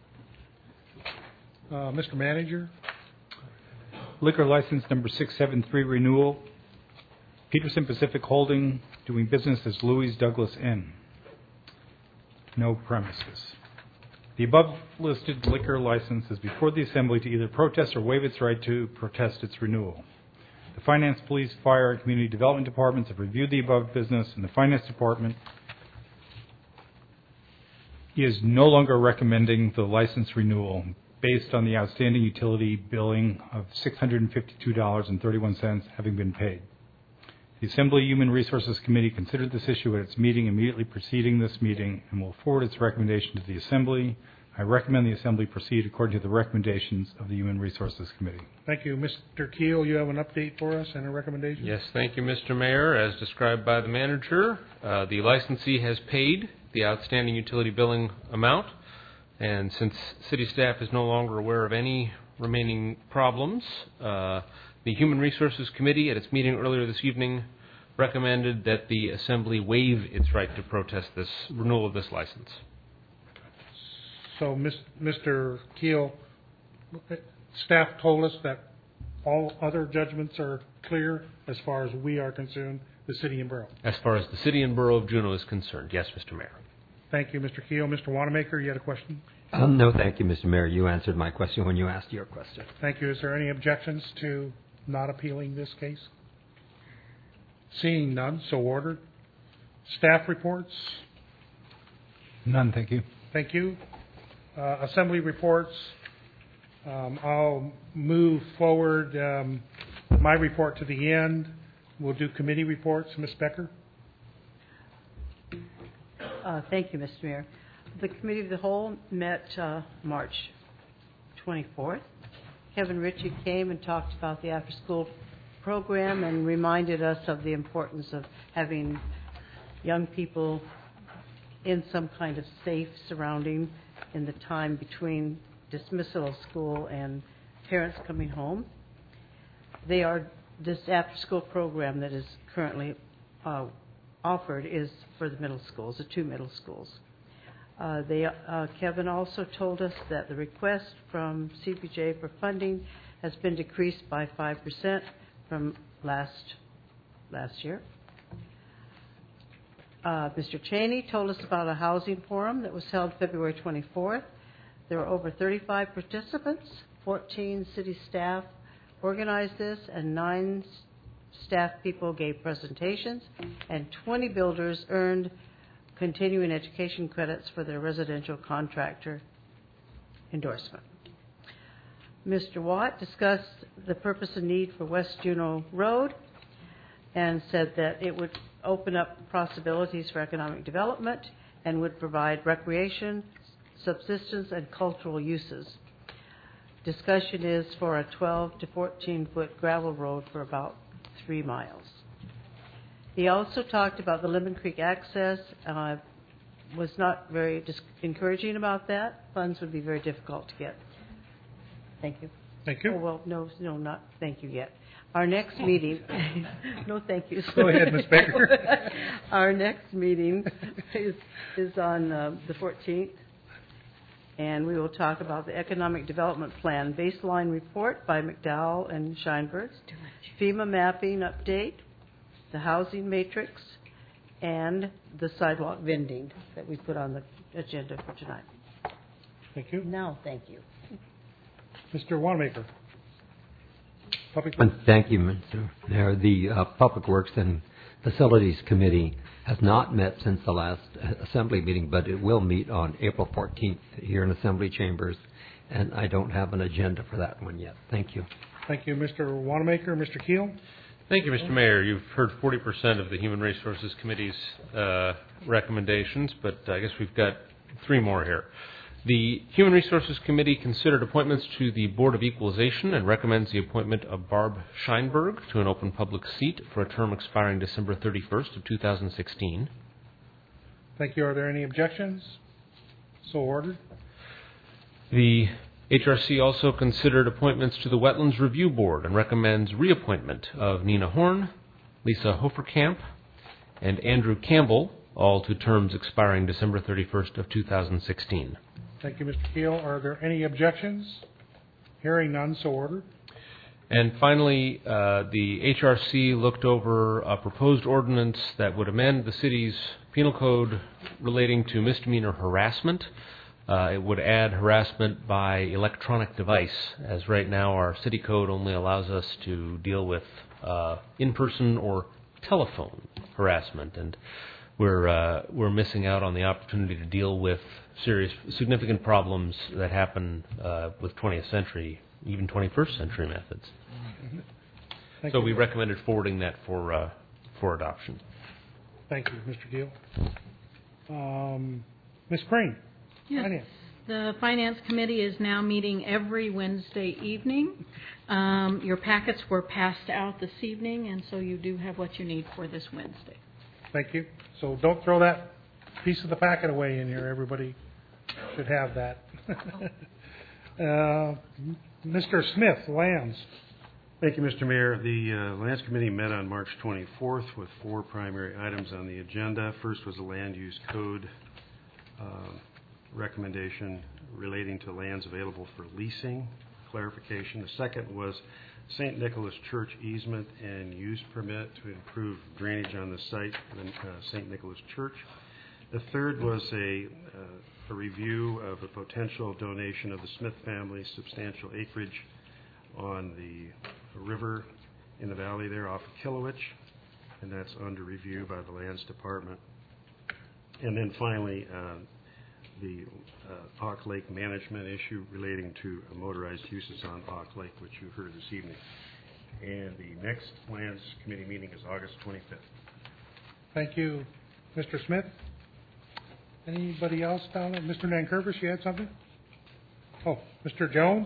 Uh, Mister Manager? Liquor license number six seven three renewal, Peterson Pacific Holding, doing business as Louis Douglas Inn. No premises. The above listed liquor license is before the Assembly to either protest or waive its right to protest its renewal. The Finance, Police, Fire, and Community Development Departments have reviewed the above business, and the Finance Department is no longer recommending the license renewal based on the outstanding utility billing of six hundred fifty-two dollars and thirty-one cents having been paid. The Assembly Human Resources Committee considered this issue at its meeting immediately preceding this meeting and will forward its recommendation to the Assembly. I recommend the Assembly proceed according to the recommendations of the Human Resources Committee. Thank you. Mister Keel, you have an update for us and a recommendation? Yes, thank you, Mister Mayor. As described by the manager, uh, the licensee has paid the outstanding utility billing amount, and since city staff is no longer aware of any remaining problems, uh, the Human Resources Committee, at its meeting earlier this evening, recommended that the Assembly waive its right to protest this renewal of this license. So, Mister Keel, staff told us that all other judgments are clear as far as we are concerned, the city and borough. As far as the city and borough of Juneau is concerned, yes, Mister Mayor. Thank you, Mister Keel. Mister Wanamaker, you had a question? Um, no, thank you, Mister Mayor. You answered my question when you asked your question. Thank you. Is there any objections to not appealing this case? Seeing none, so ordered. Staff reports? None, thank you. Thank you. Uh, Assembly reports. Um, I'll move forward um, my report to the end. We'll do committee reports. Miz Becker? Uh, thank you, Mister Mayor. The Committee of the Whole met uh, March twenty-fourth. Kevin Ritchie came and talked about the after-school program and reminded us of the importance of having young people in some kind of safe surrounding in the time between dismissal of school and parents coming home. They are this after-school program that is currently uh, offered is for the middle schools, the two middle schools. Uh, they, uh, Kevin also told us that the request from C P J for funding has been decreased by five percent from last last year. Uh, Mister Cheney told us about a housing forum that was held February twenty-fourth. There were over thirty-five participants, fourteen city staff organized this, and nine staff people gave presentations, and twenty builders earned continuing education credits for their residential contractor endorsement. Mister Watt discussed the purpose and need for West Juneau Road and said that it would open up possibilities for economic development and would provide recreation, subsistence, and cultural uses. Discussion is for a twelve to fourteen foot gravel road for about three miles. He also talked about the Lemon Creek access. Uh, was not very dis- encouraging about that. Funds would be very difficult to get. Thank you. Thank you. Oh, well, no, no, not thank you yet. Our next meeting, no thank you. Go ahead, Miz Baker. Our next meeting is, is on uh, the fourteenth, and we will talk about the Economic Development Plan Baseline Report by McDowell and Scheinberg, FEMA mapping update, the housing matrix, and the sidewalk vending that we put on the agenda for tonight. Thank you. Now, thank you. Mister Wanamaker. Public And thank you, Mister Mayor. The uh, Public Works and Facilities Committee has not met since the last Assembly meeting, but it will meet on April fourteenth here in Assembly Chambers, and I don't have an agenda for that one yet. Thank you. Thank you, Mister Wanamaker. Mister Keel? Thank you, Mister Mayor. You've heard forty percent of the Human Resources Committee's uh, recommendations, but I guess we've got three more here. The Human Resources Committee considered appointments to the Board of Equalization and recommends the appointment of Barb Scheinberg to an open public seat for a term expiring December thirty-first of two thousand sixteen. Thank you. Are there any objections? So ordered. The H R C also considered appointments to the Wetlands Review Board and recommends reappointment of Nina Horn, Lisa Hoferkamp, and Andrew Campbell, all to terms expiring December thirty-first of two thousand sixteen. Thank you, Mister Keel. Are there any objections? Hearing none, so ordered. And finally, uh, the H R C looked over a proposed ordinance that would amend the city's penal code relating to misdemeanor harassment. Uh, it would add harassment by electronic device, as right now our city code only allows us to deal with uh, in-person or telephone harassment, and we're uh, we're missing out on the opportunity to deal with serious, significant problems that happen uh, with twentieth century, even twenty-first century methods. Thank so you. we recommended forwarding that for uh, for adoption. Thank you, Mister Keel. Um, Miz Crane. Yes. Finance. The Finance Committee is now meeting every Wednesday evening. Um, your packets were passed out this evening, and so you do have what you need for this Wednesday. Thank you. So don't throw that piece of the packet away in here. Everybody should have that. uh, Mister Smith, Lands. Thank you, Mister Mayor. The uh, Lands Committee met on March twenty-fourth with four primary items on the agenda. First was the Land Use Code uh, recommendation relating to lands available for leasing, clarification. The second was Saint Nicholas Church easement and use permit to improve drainage on the site of uh, Saint Nicholas Church. The third was a, uh, a review of a potential donation of the Smith family's substantial acreage on the river in the valley there off of Killowitch, and that's under review by the Lands Department. And then finally, uh, the uh, Auk Lake management issue relating to uh, motorized uses on Auk Lake, which you heard this evening. And the next Lands Committee meeting is August twenty-fifth. Thank you, Mister Smith. Anybody else down there? Mister Nankervis, you had something? Oh, Mister Jones?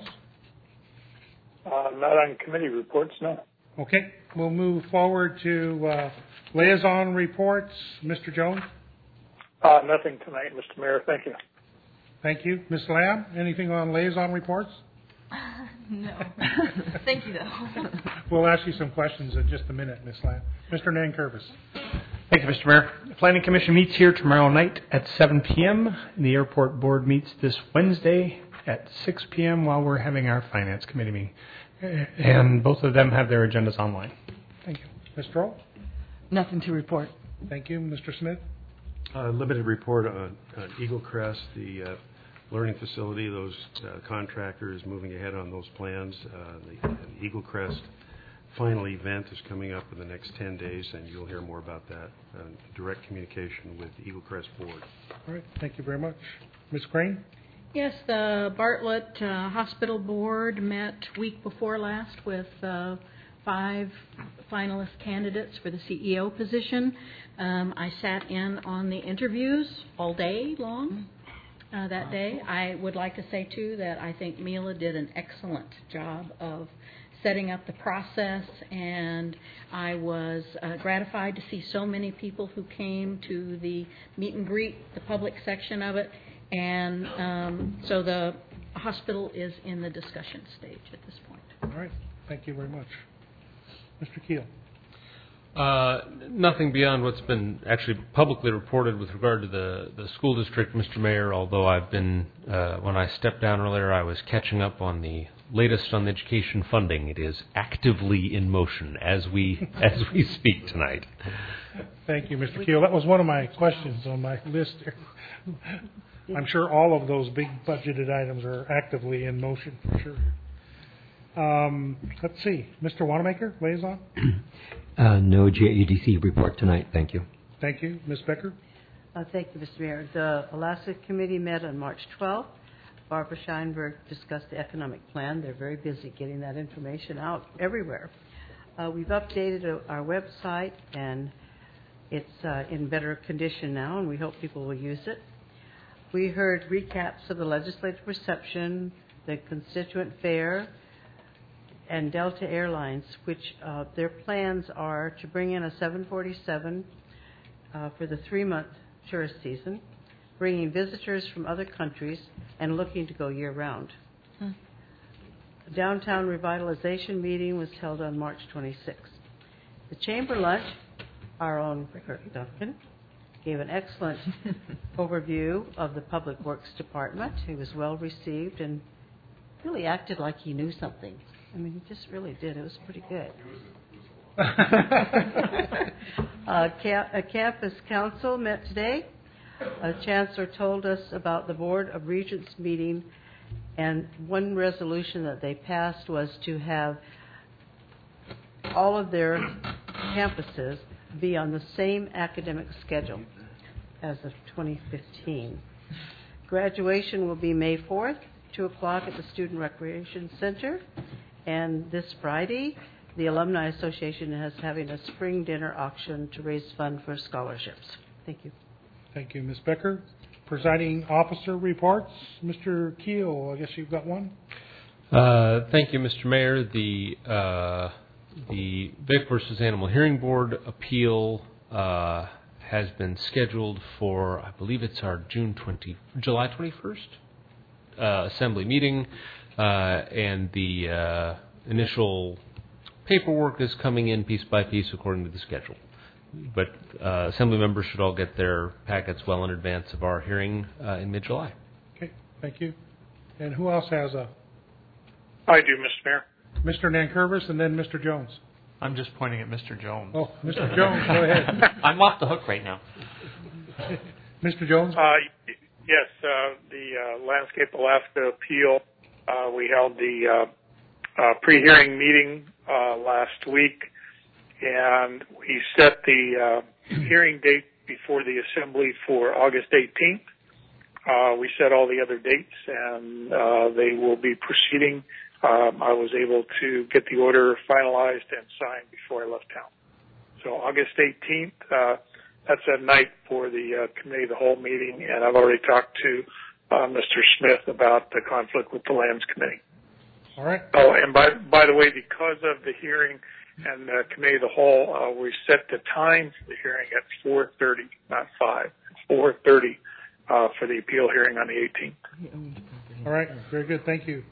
Uh, not on committee reports, no. Okay, we'll move forward to uh, liaison reports. Mister Jones? Uh, nothing tonight, Mister Mayor. Thank you. Thank you. Miz Lamb, anything on liaison reports? No. Thank you, though. We'll ask you some questions in just a minute, Miz Lamb. Mister Nankervis. Thank you, Mister Mayor. The Planning Commission meets here tomorrow night at seven p.m. The Airport Board meets this Wednesday at six p.m. while we're having our Finance Committee meeting. And both of them have their agendas online. Thank you. Miz Stroll? Nothing to report. Thank you. Mister Smith? Uh, limited report on, on Eagle Crest, the uh, learning facility. Those uh, contractor is moving ahead on those plans. Uh, the, the Eagle Crest final event is coming up in the next ten days, and you'll hear more about that. Uh, direct communication with the Eagle Crest Board. All right. Thank you very much. Miz Crane? Yes, the Bartlett uh, Hospital Board met week before last with uh, five finalist candidates for the C E O position. Um, I sat in on the interviews all day long uh, that day. I would like to say, too, that I think Mila did an excellent job of setting up the process, and I was uh, gratified to see so many people who came to the meet and greet, the public section of it, and um, so the hospital is in the discussion stage at this point. All right. Thank you very much. Mister Keel. Uh, nothing beyond what's been actually publicly reported with regard to the, the school district, Mister Mayor, although I've been, uh, when I stepped down earlier, I was catching up on the latest on the education funding. It is actively in motion as we as we speak tonight. Thank you, Mister Keel. That was one of my questions on my list here. I'm sure all of those big budgeted items are actively in motion for sure. Um, let's see. Mister Wanamaker, liaison? Uh, no J E D C report tonight. Thank you. Thank you. Miz Becker? Uh, Thank you, Mister Mayor. The Alaska Committee met on March twelfth. Barbara Scheinberg discussed the economic plan. They're very busy getting that information out everywhere. Uh, We've updated our website, and it's uh, in better condition now, and we hope people will use it. We heard recaps of the legislative reception, the constituent fair, and Delta Airlines, which uh, their plans are to bring in a seven forty-seven uh, for the three-month tourist season, bringing visitors from other countries and looking to go year-round. Hmm. The downtown revitalization meeting was held on March twenty-sixth. The chamber lunch, our own Kirk Duncan, gave an excellent overview of the Public Works Department. He was well received and really acted like he knew something. I mean, he just really did. It was pretty good. uh, ca- a campus council met today. A chancellor told us about the Board of Regents meeting, and one resolution that they passed was to have all of their campuses be on the same academic schedule as of twenty fifteen. Graduation will be May fourth, two o'clock at the Student Recreation Center. And this Friday, the Alumni Association is having a spring dinner auction to raise funds for scholarships. Thank you. Thank you, Miz Becker. Presiding officer reports. Mister Keel, I guess you've got one. Uh, thank you, Mister Mayor. The uh, the Vic versus Animal Hearing Board appeal uh, has been scheduled for, I believe it's our June twenty, July twenty-first uh, assembly meeting, uh, and the uh, initial paperwork is coming in piece by piece according to the schedule. But uh, assembly members should all get their packets well in advance of our hearing uh, in mid-July. Okay, thank you. And who else has a? I do, Mister Mayor. Mister Nankervis and then Mister Jones. I'm just pointing at Mister Jones. Oh, Mister Jones, go ahead. I'm off the hook right now. Mister Jones? Uh, yes, uh, the uh, Landscape Alaska appeal, uh, we held the uh, uh, pre-hearing meeting uh, last week, and we set the uh, hearing date before the assembly for August eighteenth. Uh, we set all the other dates, and uh, they will be proceeding. Um, I was able to get the order finalized and signed before I left town. So August eighteenth, uh, that's a night for the uh, committee of the whole meeting, and I've already talked to uh, Mister Smith about the conflict with the Lands Committee. All right. Oh, and by by the way, because of the hearing and the committee of the whole, uh, we set the time for the hearing at four thirty, not five. four thirty uh, for the appeal hearing on the eighteenth. All right. Very good. Thank you.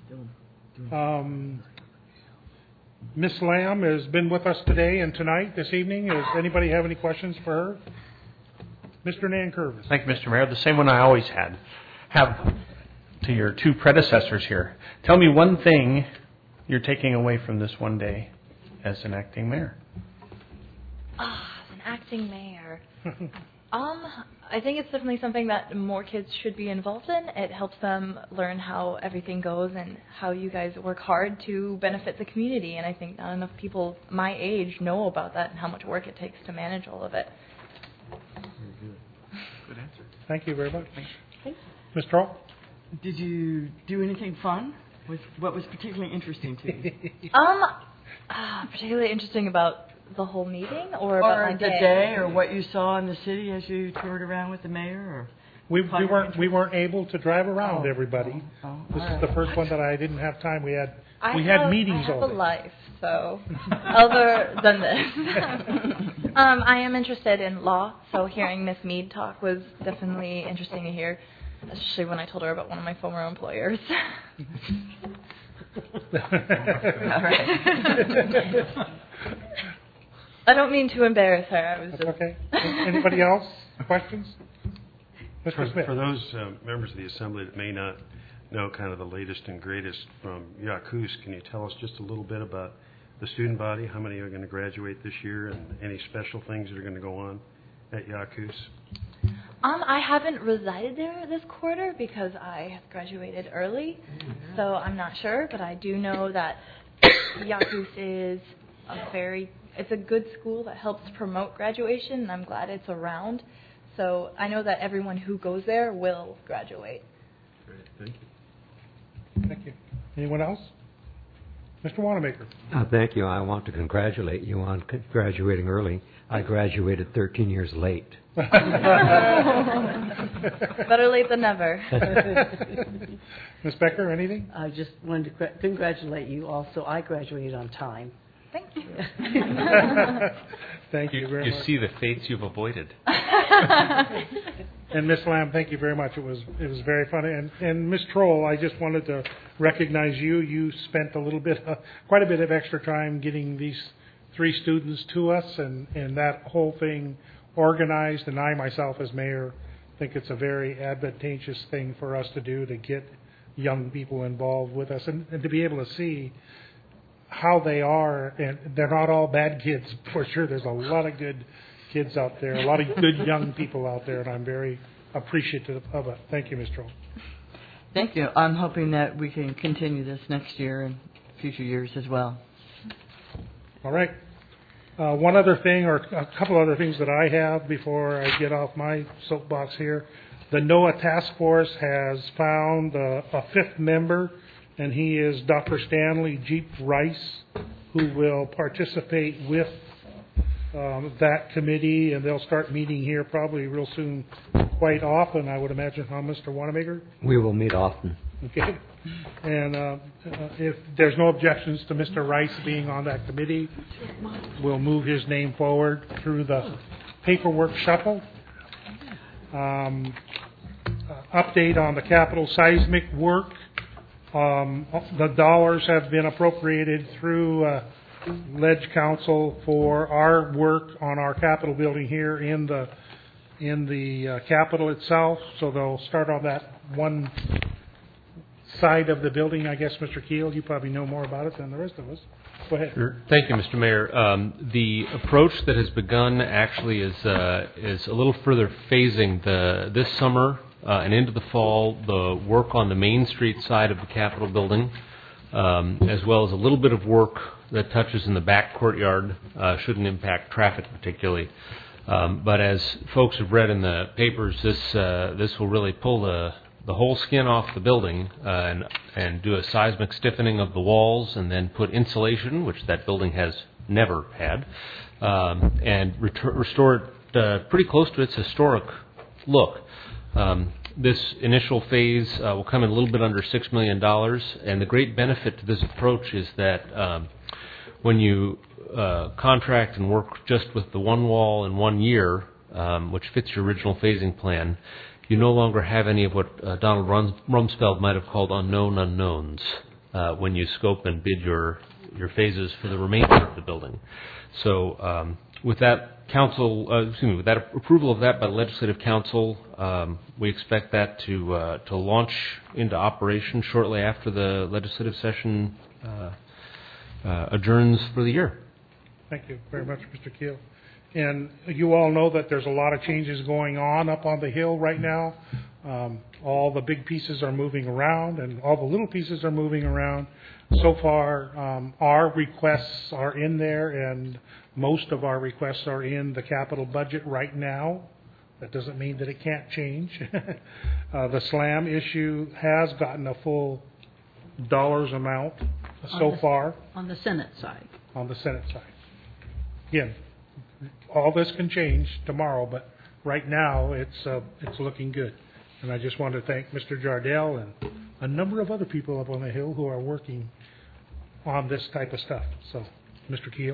Um, Miss Lamb has been with us today and tonight, this evening. Does anybody have any questions for her? Mister Nankervis. Thank you, Mister Mayor. The same one I always had. Have to your two predecessors here. Tell me one thing you're taking away from this one day as an acting mayor. Ah, as an acting mayor. um, I think it's definitely something that more kids should be involved in. It helps them learn how everything goes and how you guys work hard to benefit the community. And I think not enough people my age know about that and how much work it takes to manage all of it. Very good. Good answer. Thank you very much. Thanks. Miz Troll? Did you do anything fun? Was, what was particularly interesting to you? um, uh, particularly interesting about the whole meeting, or about or my the day? day, or what you saw in the city as you toured around with the mayor, or We, we weren't we weren't able to drive around Oh. everybody. Oh, This all is the right. first one that I didn't have time. We had I we have, had meetings I have all a day. life, so other than this. um, I am interested in law, so hearing Miss Mead talk was definitely interesting to hear, especially when I told her about one of my former employers. All right. I don't mean to embarrass her. I was That's just okay. Anybody else? Questions? Mister For, Smith. for those uh, members of the Assembly that may not know kind of the latest and greatest from Yakus, can you tell us just a little bit about the student body, how many are going to graduate this year, and any special things that are going to go on at Yakus? Um, I haven't resided there this quarter because I have graduated early, so I'm not sure. But I do know that Yakus is a very it's a good school that helps promote graduation, and I'm glad it's around. So I know that everyone who goes there will graduate. Great. Thank you. Thank you. Anyone else? Mister Wanamaker. Uh, thank you. I want to congratulate you on c- graduating early. I graduated thirteen years late. Better late than never. Miz Becker, anything? I just wanted to gra- congratulate you also. I graduated on time. Thank you. Thank you, You, very you much. see the fates you've avoided. And Miss Lamb, thank you very much. It was it was very funny. And and Miss Troll, I just wanted to recognize you. You spent a little bit, uh, quite a bit of extra time getting these three students to us, and and that whole thing organized. And I myself, as mayor, think it's a very advantageous thing for us to do to get young people involved with us, and, and to be able to see how they are. And they're not all bad kids, for sure. There's a lot of good kids out there, a lot of good young people out there, and I'm very appreciative of it. Thank you, Miz Troll. Thank you. I'm hoping that we can continue this next year and future years as well. All right. Uh, one other thing, or a couple other things that I have before I get off my soapbox here. The NOAA Task Force has found uh, a fifth member, and he is Doctor Stanley Jeep Rice, who will participate with um, that committee, and they'll start meeting here probably real soon, quite often, I would imagine, huh, Mister Wanamaker? We will meet often. Okay. And uh, uh, if there's no objections to Mister Rice being on that committee, we'll move his name forward through the paperwork shuffle. Um, uh, update on the capital seismic work. Um, the dollars have been appropriated through uh, Ledge Council for our work on our Capitol building here in the in the uh, Capitol itself. So they'll start on that one side of the building. I guess, Mister Keel, you probably know more about it than the rest of us. Go ahead. Sure. Thank you, Mister Mayor. Um, the approach that has begun actually is uh, is a little further phasing the this summer uh, and into the fall the work on the Main Street side of the Capitol building, um, as well as a little bit of work that touches in the back courtyard. Uh, shouldn't impact traffic particularly. Um, but as folks have read in the papers, this uh, this will really pull the the whole skin off the building uh, and and do a seismic stiffening of the walls, and then put insulation, which that building has never had, um, and retur- restore it uh, pretty close to its historic look. Um, this initial phase uh, will come in a little bit under six million dollars, and the great benefit to this approach is that um, when you uh, contract and work just with the one wall in one year, um, which fits your original phasing plan, you no longer have any of what uh, Donald Rum- Rumsfeld might have called unknown unknowns uh, when you scope and bid your your phases for the remainder of the building. So um, with that council, uh, excuse me, with that approval of that by the Legislative Council, um, we expect that to uh, to launch into operation shortly after the legislative session uh, uh, adjourns for the year. Thank you very much, Mister Keel. And you all know that there's a lot of changes going on up on the Hill right now. Um, all the big pieces are moving around, and all the little pieces are moving around. So far, um, our requests are in there, and most of our requests are in the capital budget right now. That doesn't mean that it can't change. uh, the SLAM issue has gotten a full dollars amount so On the- far On the Senate side. on the Senate side. Again, all this can change tomorrow, but right now it's uh, it's looking good. And I just want to thank Mister Jardell and a number of other people up on the Hill who are working on this type of stuff. So, Mister Keel.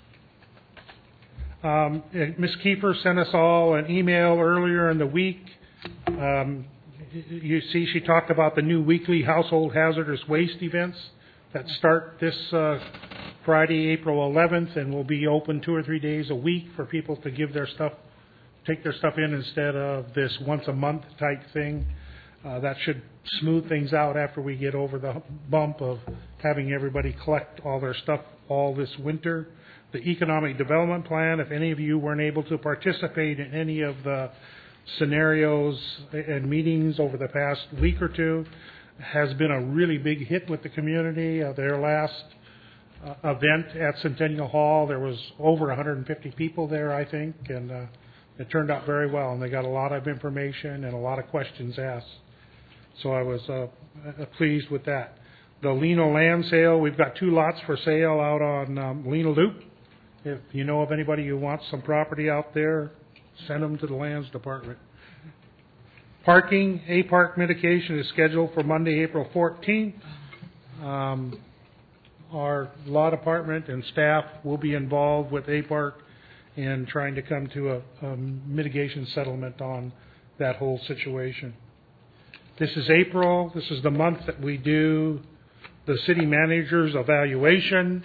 Um, Miz Kiefer sent us all an email earlier in the week. Um, you see, she talked about the new weekly household hazardous waste events that start this uh, Friday, April eleventh, and will be open two or three days a week for people to give their stuff, take their stuff in instead of this once a month type thing. Uh, that should smooth things out after we get over the bump of having everybody collect all their stuff all this winter. The economic development plan, if any of you weren't able to participate in any of the scenarios and meetings over the past week or two, has been a really big hit with the community. Uh, their last uh, event at Centennial Hall. There was over one hundred fifty people there, I think, and uh, it turned out very well. And they got a lot of information and a lot of questions asked. So I was uh, pleased with that. The Lena land sale, we've got two lots for sale out on um, Lena Loop. If you know of anybody who wants some property out there, send them to the lands department. Parking, A-Park mitigation is scheduled for Monday, April fourteenth. Um, our law department and staff will be involved with A-Park in trying to come to a, a mitigation settlement on that whole situation. This is April. This is the month that we do the city manager's evaluation.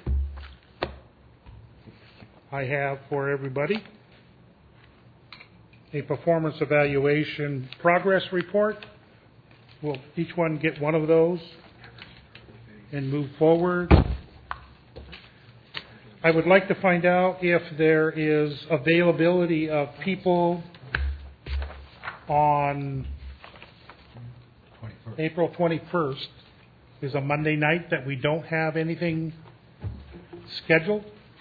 I have for everybody a performance evaluation progress report. We'll each one get one of those and move forward. I would like to find out if there is availability of people on April twenty-first. Is a Monday night that we don't have anything scheduled.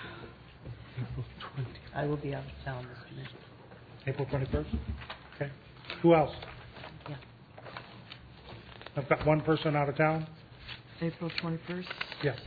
I will be out of town this minute. April twenty-first? Okay. Who else? Yeah. I've got one person out of town. April twenty-first? Yes.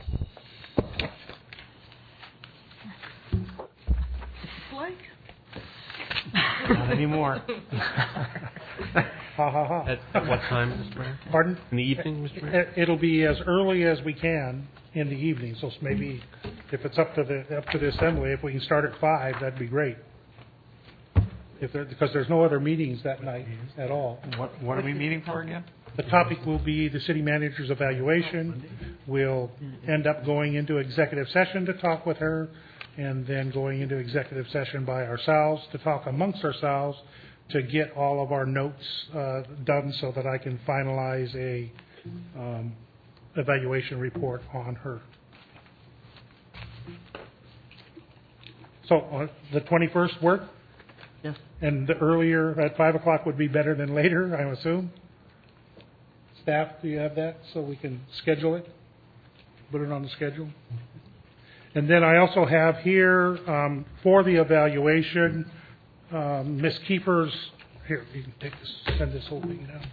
Blake? Not anymore. Ha ha ha. At, at what time, Mister Mayor? Pardon? In the evening, Mister Mayor? It'll be as early as we can in the evening. So maybe if it's up to the up to the assembly, if we can start at five, that'd be great. If there, because there's no other meetings that night at all. What, what are we meeting for again? The topic will be the city manager's evaluation. We'll end up going into executive session to talk with her, and then going into executive session by ourselves to talk amongst ourselves to get all of our notes uh, done so that I can finalize a um, evaluation report on her. So uh, the twenty-first work? Yes. And the earlier at five o'clock would be better than later, I assume? Staff, do you have that so we can schedule it? Put it on the schedule? And then I also have here um, for the evaluation, um, Miz Keeper's, here, you can take this, send this whole thing down.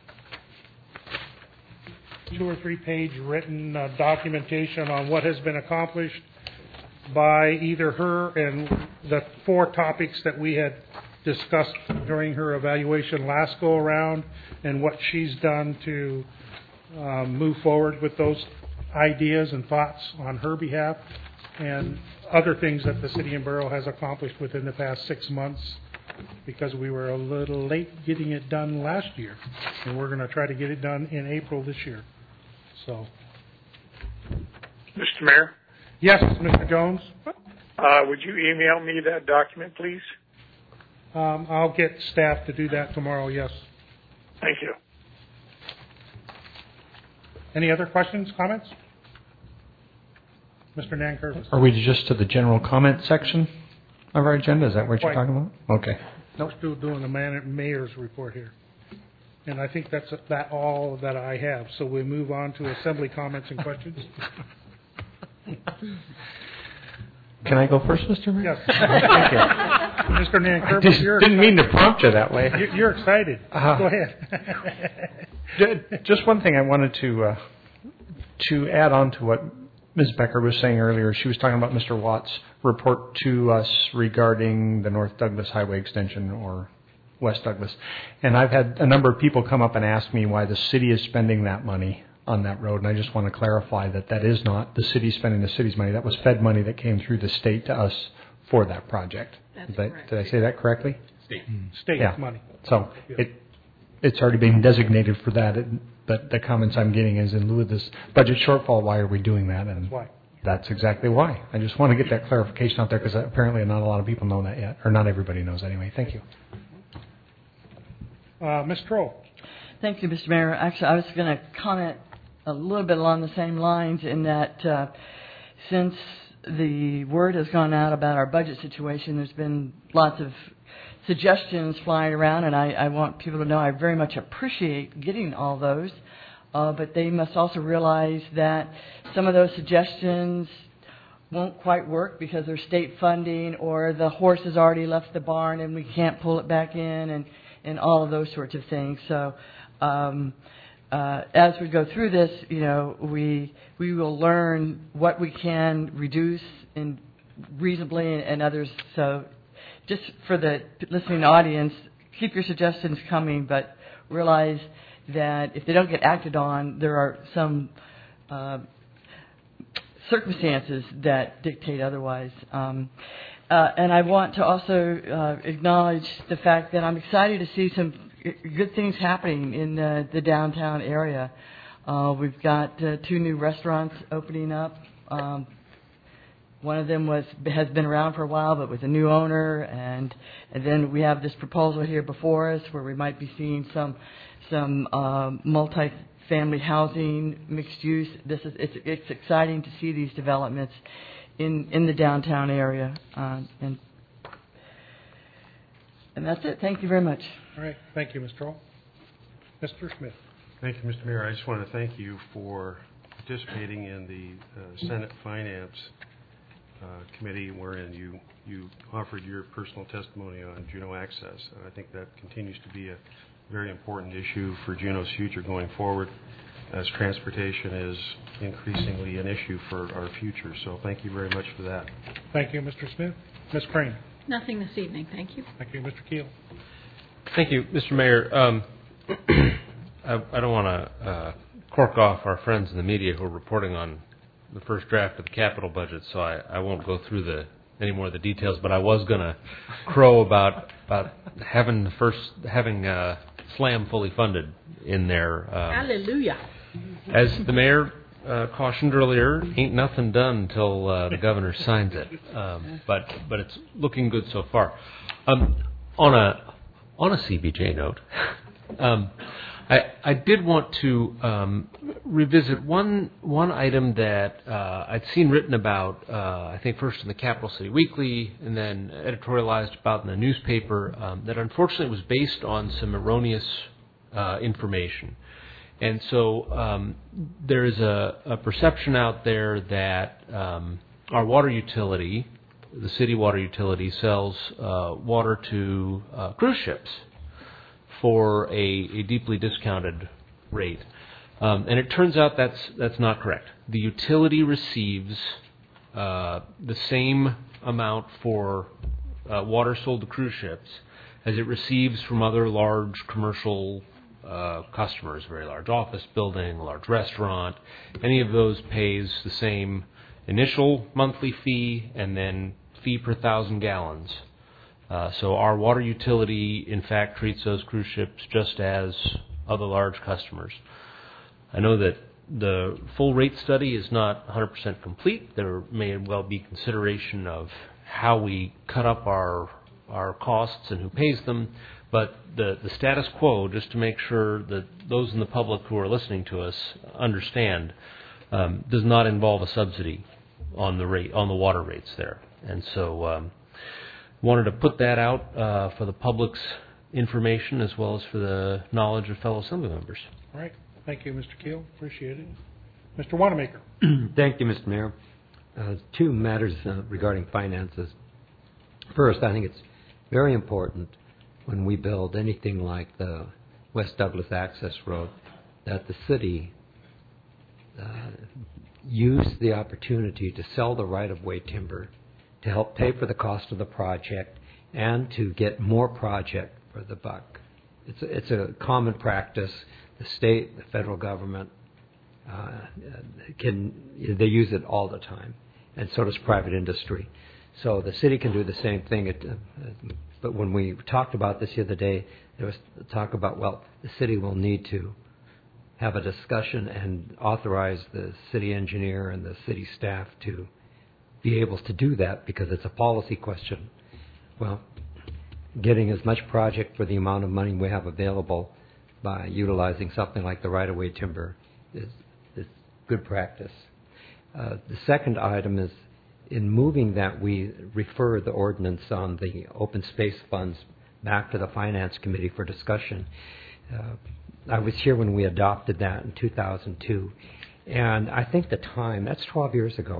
Two or three page written uh, documentation on what has been accomplished by either her and the four topics that we had discussed during her evaluation last go around, and what she's done to um, move forward with those ideas and thoughts on her behalf, and other things that the city and borough has accomplished within the past six months because we were a little late getting it done last year, and we're going to try to get it done in April this year. So, Mister Mayor? Yes, Mister Jones? Uh, would you email me that document, please? Um, I'll get staff to do that tomorrow, yes. Thank you. Any other questions, comments? Mister Nankervis. Are we just to the general comment section of our agenda? Is that what you're Quite. talking about? Okay. No, still doing the man, mayor's report here. And I think that's that all that I have. So we move on to assembly comments and questions. Can I go first, Mister Mayor? Yes. Thank you. Mister Nankervis, I just you're didn't mean to prompt you that way. You're, you're excited. Uh, Go ahead. Just one thing I wanted to uh, to add on to what Miz Becker was saying earlier. She was talking about Mister Watt's report to us regarding the North Douglas Highway extension or West Douglas. And I've had a number of people come up and ask me why the city is spending that money on that road. And I just want to clarify that that is not the city spending the city's money. That was Fed money that came through the state to us for that project. That's Is that, correct. did I say that correctly? State. State Yeah. money. So it it's already been designated for that. It, but the comments I'm getting is in lieu of this budget shortfall, why are we doing that? And Why? that's exactly why. I just want to get that clarification out there because apparently not a lot of people know that yet, or not everybody knows anyway. Thank you. Uh, Miz Troll. Thank you, Mister Mayor. Actually, I was going to comment a little bit along the same lines in that uh, since the word has gone out about our budget situation, there's been lots of suggestions flying around, and I, I want people to know I very much appreciate getting all those, uh, but they must also realize that some of those suggestions won't quite work because there's state funding, or the horse has already left the barn and we can't pull it back in, and, and all of those sorts of things. So um, uh, as we go through this, you know, we we will learn what we can reduce in reasonably and, and others. So just for the listening audience, keep your suggestions coming, but realize that if they don't get acted on, there are some uh, circumstances that dictate otherwise. Um, uh, and I want to also uh, acknowledge the fact that I'm excited to see some good things happening in the, the downtown area. Uh, we've got uh, two new restaurants opening up. Um, one of them was has been around for a while, but with a new owner, and and then we have this proposal here before us where we might be seeing some some uh, multi-family housing, mixed use. This is it's it's exciting to see these developments in in the downtown area, uh, and and that's it. Thank you very much. All right, thank you, Mister Earl. Mister Smith. Thank you, Mister Mayor. I just want to thank you for participating in the uh, Senate Finance uh, Committee, wherein you, you offered your personal testimony on Juneau access. And I think that continues to be a very important issue for Juneau's future going forward, as transportation is increasingly an issue for our future. So thank you very much for that. Thank you, Mister Smith. Miz Crane. Nothing this evening, thank you. Thank you, Mister Keel. Thank you, Mister Mayor. Um, I, I don't want to uh, cork off our friends in the media who are reporting on the first draft of the capital budget, so I, I won't go through the any more of the details. But I was going to crow about about having the first having uh, SLAM fully funded in there. Um, Hallelujah! As the mayor uh, cautioned earlier, ain't nothing done until uh, the governor signs it. Um, but but it's looking good so far. Um, on a on a C B J note. Um, I, I did want to um, revisit one one item that uh, I'd seen written about, uh, I think first in the Capital City Weekly and then editorialized about in the newspaper, um, that unfortunately was based on some erroneous uh, information. And so um, there is a, a perception out there that um, our water utility, the city water utility, sells uh, water to uh, cruise ships for a, a deeply discounted rate. Um, and it turns out that's that's not correct. The utility receives uh, the same amount for uh, water sold to cruise ships as it receives from other large commercial uh, customers, a very large office building, a large restaurant. Any of those pays the same initial monthly fee and then fee per thousand gallons. Uh, so our water utility, in fact, treats those cruise ships just as other large customers. I know that the full rate study is not one hundred percent complete. There may well be consideration of how we cut up our our costs and who pays them. But the, the status quo, just to make sure that those in the public who are listening to us understand, um, does not involve a subsidy on the rate on the water rates there. And so um, wanted to put that out uh, for the public's information as well as for the knowledge of fellow assembly members. All right. Thank you, Mister Keel. Appreciate it. Mister Wanamaker. Thank you, Mister Mayor. Uh, two matters uh, regarding finances. First, I think it's very important when we build anything like the West Douglas Access Road that the city uh, use the opportunity to sell the right-of-way timber to help pay for the cost of the project and to get more project for the buck. It's a, it's a common practice. The state, the federal government, uh, can they use it all the time, and so does private industry. So the city can do the same thing. It, uh, but when we talked about this the other day, there was talk about, well, the city will need to have a discussion and authorize the city engineer and the city staff to be able to do that because it's a policy question. Well, getting as much project for the amount of money we have available by utilizing something like the right-of-way timber is, is good practice. Uh, the second item is in moving that we refer the ordinance on the open space funds back to the Finance Committee for discussion. Uh, I was here when we adopted that in two thousand two, and I think the time, that's twelve years ago,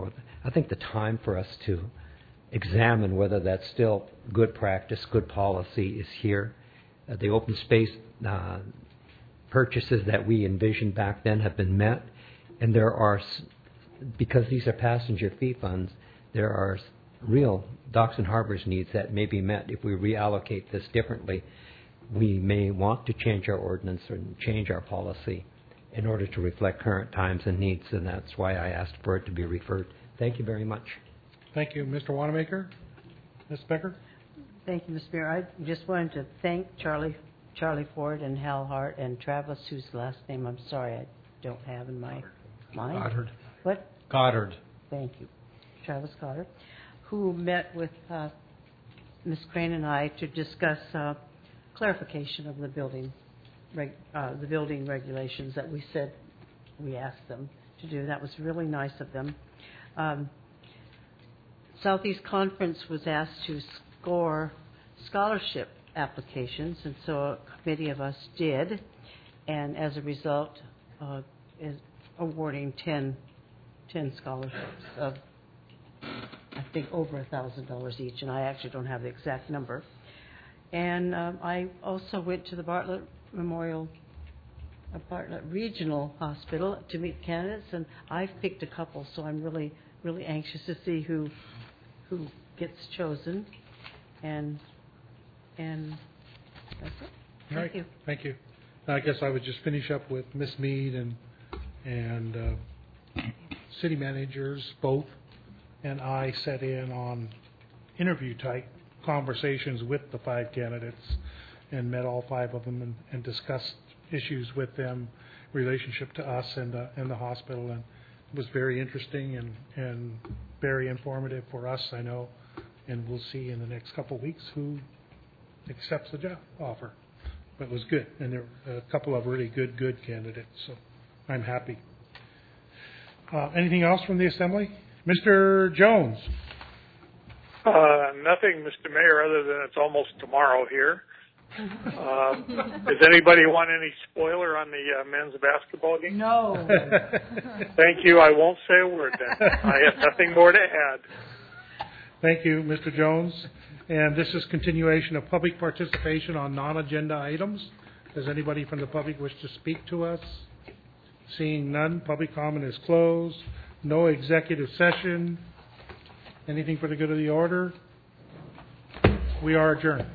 I think the time for us to examine whether that's still good practice, good policy is here. Uh, the open space uh, purchases that we envisioned back then have been met, and there are, because these are passenger fee funds, there are real docks and harbors needs that may be met if we reallocate this differently. We may want to change our ordinance or change our policy in order to reflect current times and needs, and that's why I asked for it to be referred. Thank you very much. Thank you, Mister Wanamaker. Miz Becker? Thank you, Mister Mayor. I just wanted to thank Charlie Charlie Ford and Hal Hart and Travis, whose last name I'm sorry I don't have in my mind. Goddard. What? Goddard. Thank you. Travis Goddard, who met with uh, Miz Crane and I to discuss uh, clarification of the building, reg, uh, the building regulations that we said we asked them to do. That was really nice of them. Um, Southeast Conference was asked to score scholarship applications, and so a committee of us did, and as a result, uh, is awarding ten, ten scholarships of, I think, over a thousand dollars each, and I actually don't have the exact number. And um, I also went to the Bartlett Memorial, uh, Bartlett Regional Hospital to meet candidates, and I've picked a couple, so I'm really, really anxious to see who, who gets chosen, and and that's it. Thank All right. you. Thank you. I guess I would just finish up with Miss Mead and and uh, city managers both, and I set in on interview type conversations with the five candidates and met all five of them and, and discussed issues with them, relationship to us and the, and the hospital, and it was very interesting and, and very informative for us, I know, and we'll see in the next couple of weeks who accepts the job offer. But it was good, and there were a couple of really good, good candidates, so I'm happy. Uh, anything else from the Assembly? Mister Jones. Uh, nothing, Mister Mayor, other than it's almost tomorrow here. Uh, does anybody want any spoiler on the uh, men's basketball game? No. Thank you. I won't say a word then. I have nothing more to add. Thank you, Mister Jones. And this is continuation of public participation on non-agenda items. Does anybody from the public wish to speak to us? Seeing none, public comment is closed. No executive session. Anything for the good of the order? We are adjourned.